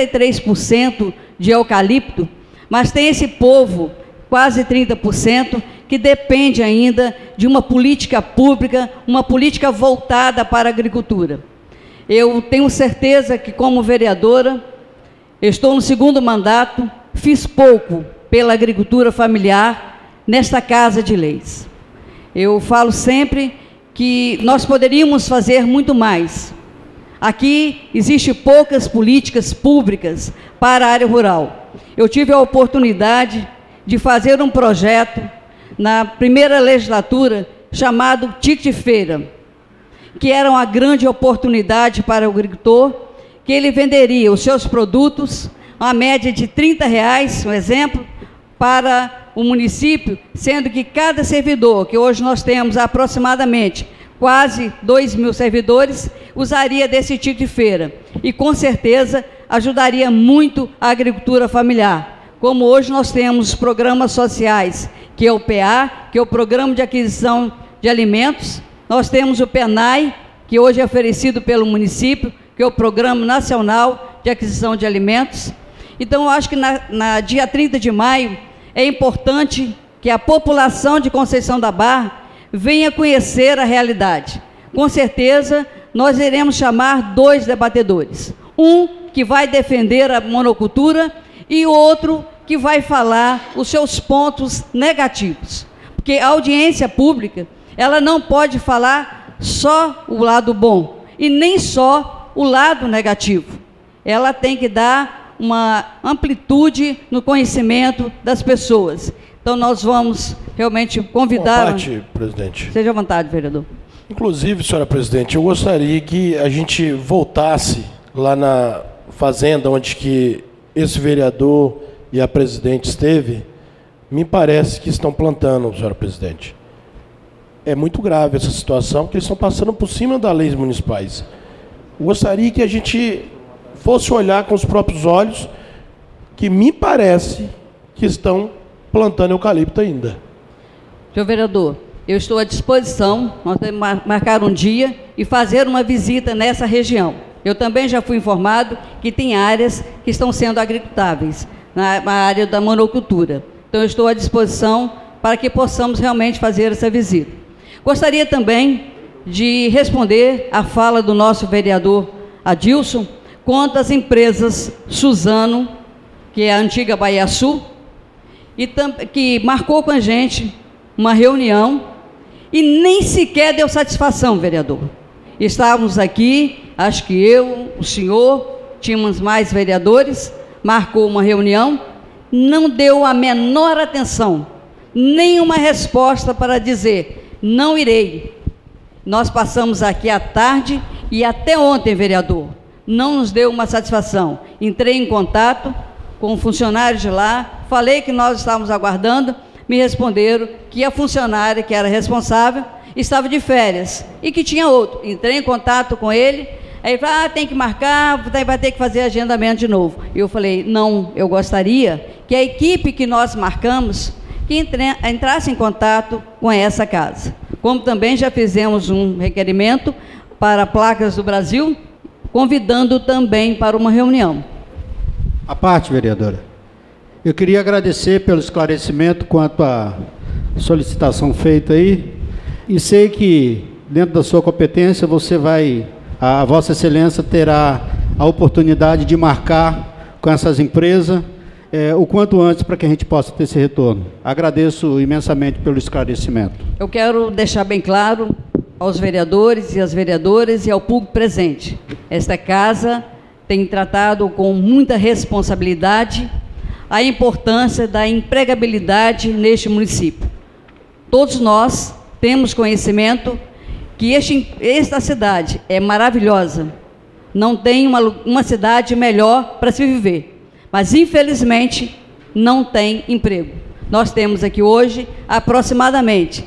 63% de eucalipto, mas tem esse povo, quase 30%, que depende ainda de uma política pública, uma política voltada para a agricultura. Eu tenho certeza que, como vereadora, estou no segundo mandato, fiz pouco pela agricultura familiar nesta Casa de Leis. Eu falo sempre que nós poderíamos fazer muito mais. Aqui existem poucas políticas públicas para a área rural. Eu tive a oportunidade de fazer um projeto na primeira legislatura chamado Ticket Feira, que era uma grande oportunidade para o agricultor, que ele venderia os seus produtos, uma média de R$30, um exemplo, para o município, sendo que cada servidor, que hoje nós temos aproximadamente quase 2.000 servidores, usaria desse tipo de feira. E, com certeza, ajudaria muito a agricultura familiar. Como hoje nós temos programas sociais, que é o PA, que é o Programa de Aquisição de Alimentos, nós temos o PENAI, que hoje é oferecido pelo município, que é o Programa Nacional de Aquisição de Alimentos. Então, eu acho que na dia 30 de maio, é importante que a população de Conceição da Barra venha conhecer a realidade. Com certeza, nós iremos chamar 2 debatedores. Um que vai defender a monocultura e outro que vai falar os seus pontos negativos. Porque a audiência pública, ela não pode falar só o lado bom e nem só o lado negativo. Ela tem que dar uma amplitude no conhecimento das pessoas. Então, nós vamos realmente convidar... Boa parte, presidente. Seja à vontade, vereador. Inclusive, senhora presidente, eu gostaria que a gente voltasse lá na fazenda onde que esse vereador e a presidente esteve. Me parece que estão plantando, senhora presidente. É muito grave essa situação, porque eles estão passando por cima das leis municipais. Eu gostaria que a gente fosse olhar com os próprios olhos, que me parece que estão plantando eucalipto ainda. Senhor vereador, eu estou à disposição, nós temos que marcar um dia e fazer uma visita nessa região. Eu também já fui informado que tem áreas que estão sendo agricultáveis, na área da monocultura. Então, eu estou à disposição para que possamos realmente fazer essa visita. Gostaria também de responder à fala do nosso vereador Adilson quanto às empresas Suzano, que é a antiga Bahia Sul, e que marcou com a gente uma reunião e nem sequer deu satisfação, vereador. Estávamos aqui, acho que eu, o senhor, tínhamos mais vereadores, marcou uma reunião, não deu a menor atenção, nenhuma resposta para dizer, não irei. Nós passamos aqui à tarde e até ontem, vereador, não nos deu uma satisfação. Entrei em contato com funcionários de lá, falei que nós estávamos aguardando, me responderam que a funcionária que era responsável estava de férias e que tinha outro. Entrei em contato com ele, aí ele falou, tem que marcar, vai ter que fazer agendamento de novo. E eu falei, não, eu gostaria que a equipe que nós marcamos que entrasse em contato com essa casa. Como também já fizemos um requerimento para Placas do Brasil, convidando também para uma reunião. À parte, vereadora, eu queria agradecer pelo esclarecimento quanto à solicitação feita aí, e sei que, dentro da sua competência, a Vossa Excelência terá a oportunidade de marcar com essas empresas o quanto antes para que a gente possa ter esse retorno. Agradeço imensamente pelo esclarecimento. Eu quero deixar bem claro aos vereadores e às vereadoras e ao público presente. Esta casa tem tratado com muita responsabilidade a importância da empregabilidade neste município. Todos nós temos conhecimento que esta cidade é maravilhosa, não tem uma cidade melhor para se viver, mas infelizmente não tem emprego. Nós temos aqui hoje aproximadamente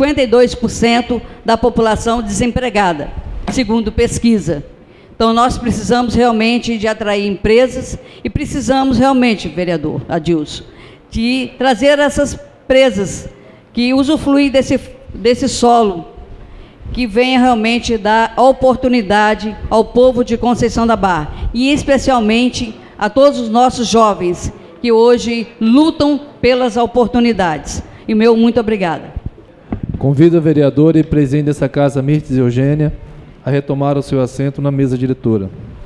52% da população desempregada, segundo pesquisa. Então, nós precisamos realmente de atrair empresas e precisamos realmente, vereador Adilson, de trazer essas empresas que usufruem desse solo, que venha realmente dar oportunidade ao povo de Conceição da Barra, e especialmente a todos os nossos jovens que hoje lutam pelas oportunidades. E meu muito obrigada. Convido a vereadora e presidente dessa casa, Mirtes Eugênia, a retomar o seu assento na mesa diretora.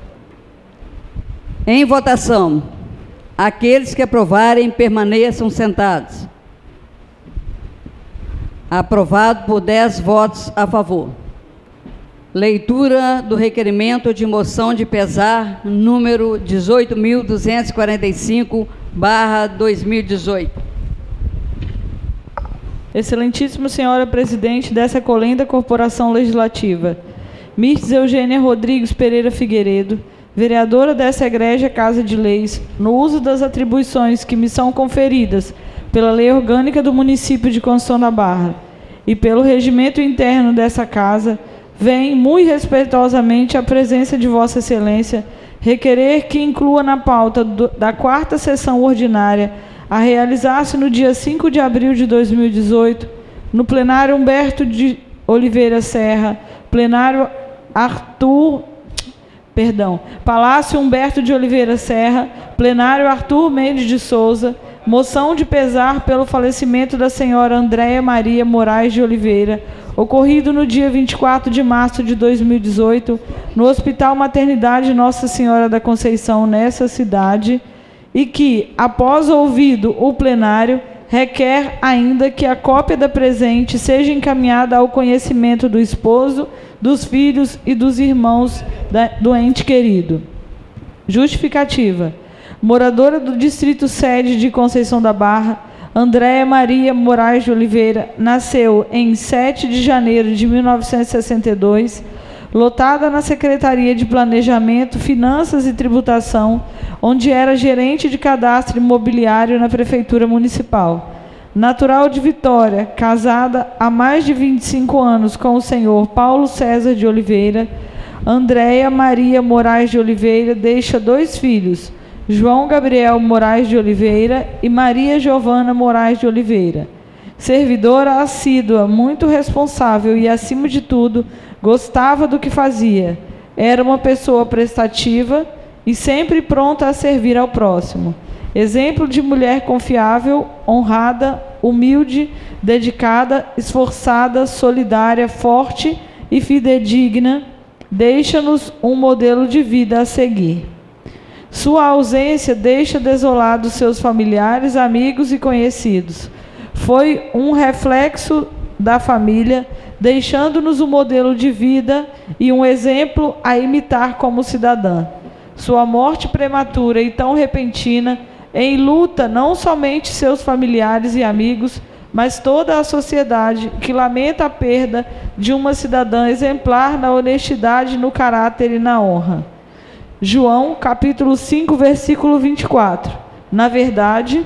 Em votação, aqueles que aprovarem permaneçam sentados. Aprovado por 10 votos a favor. Leitura do requerimento de moção de pesar número 18.245/2018. Excelentíssima senhora presidente dessa colenda corporação legislativa, Mirtes Eugênia Rodrigues Pereira Figueiredo, vereadora dessa egrégia Casa de Leis, no uso das atribuições que me são conferidas pela Lei Orgânica do Município de Conceição da Barra e pelo regimento interno dessa casa, vem, muito respeitosamente, à presença de Vossa Excelência, requerer que inclua na pauta da 4ª sessão ordinária, a realizar-se no dia 5 de abril de 2018, no plenário Humberto de Oliveira Serra, Palácio Humberto de Oliveira Serra, plenário Arthur Mendes de Souza, moção de pesar pelo falecimento da senhora Andréia Maria Moraes de Oliveira, ocorrido no dia 24 de março de 2018, no Hospital Maternidade Nossa Senhora da Conceição, nessa cidade, e que, após ouvido o plenário, requer ainda que a cópia da presente seja encaminhada ao conhecimento do esposo, dos filhos e dos irmãos do ente querido. Justificativa. Moradora do Distrito Sede de Conceição da Barra, Andréia Maria Moraes de Oliveira nasceu em 7 de janeiro de 1962, lotada na Secretaria de Planejamento, Finanças e Tributação, onde era gerente de cadastro imobiliário na Prefeitura Municipal. Natural de Vitória, casada há mais de 25 anos com o senhor Paulo César de Oliveira, Andréia Maria Moraes de Oliveira deixa 2 filhos, João Gabriel Moraes de Oliveira e Maria Giovana Moraes de Oliveira. Servidora assídua, muito responsável e, acima de tudo, gostava do que fazia. Era uma pessoa prestativa e sempre pronta a servir ao próximo. Exemplo de mulher confiável, honrada, humilde, dedicada, esforçada, solidária, forte e fidedigna, deixa-nos um modelo de vida a seguir. Sua ausência deixa desolados seus familiares, amigos e conhecidos. Foi um reflexo da família, deixando-nos um modelo de vida e um exemplo a imitar como cidadã. Sua morte prematura e tão repentina enluta não somente seus familiares e amigos, mas toda a sociedade, que lamenta a perda de uma cidadã exemplar na honestidade, no caráter e na honra. João, capítulo 5, versículo 24. Na verdade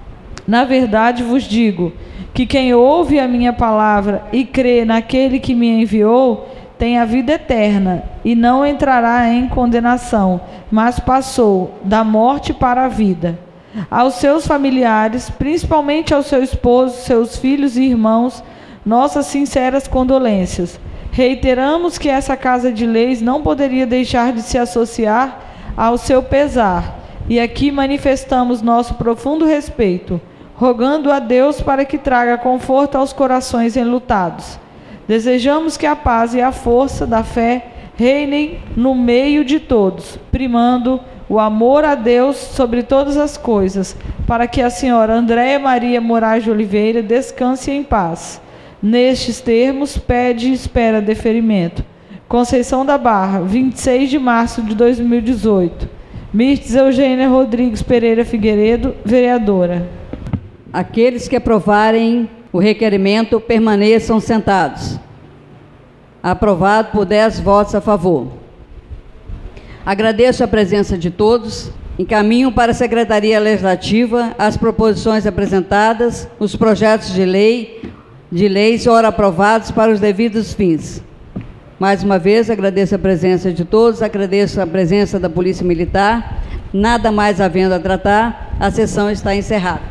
vos digo, que quem ouve a minha palavra e crê naquele que me enviou, tem a vida eterna, e não entrará em condenação, mas passou da morte para a vida. Aos seus familiares, principalmente ao seu esposo, seus filhos e irmãos, nossas sinceras condolências. Reiteramos que essa Casa de Leis não poderia deixar de se associar ao seu pesar, e aqui manifestamos nosso profundo respeito, rogando a Deus para que traga conforto aos corações enlutados. Desejamos que a paz e a força da fé reinem no meio de todos, primando o amor a Deus sobre todas as coisas, para que a senhora Andréia Maria Moraes de Oliveira descanse em paz. Nestes termos, pede e espera deferimento. Conceição da Barra, 26 de março de 2018. Mirtes Eugênia Rodrigues Pereira Figueiredo, vereadora. Aqueles que aprovarem o requerimento permaneçam sentados. Aprovado por 10 votos a favor. Agradeço a presença de todos. Encaminho para a Secretaria Legislativa as proposições apresentadas, os projetos de leis ora aprovados para os devidos fins. Mais uma vez, agradeço a presença de todos, agradeço a presença da Polícia Militar. Nada mais havendo a tratar, a sessão está encerrada.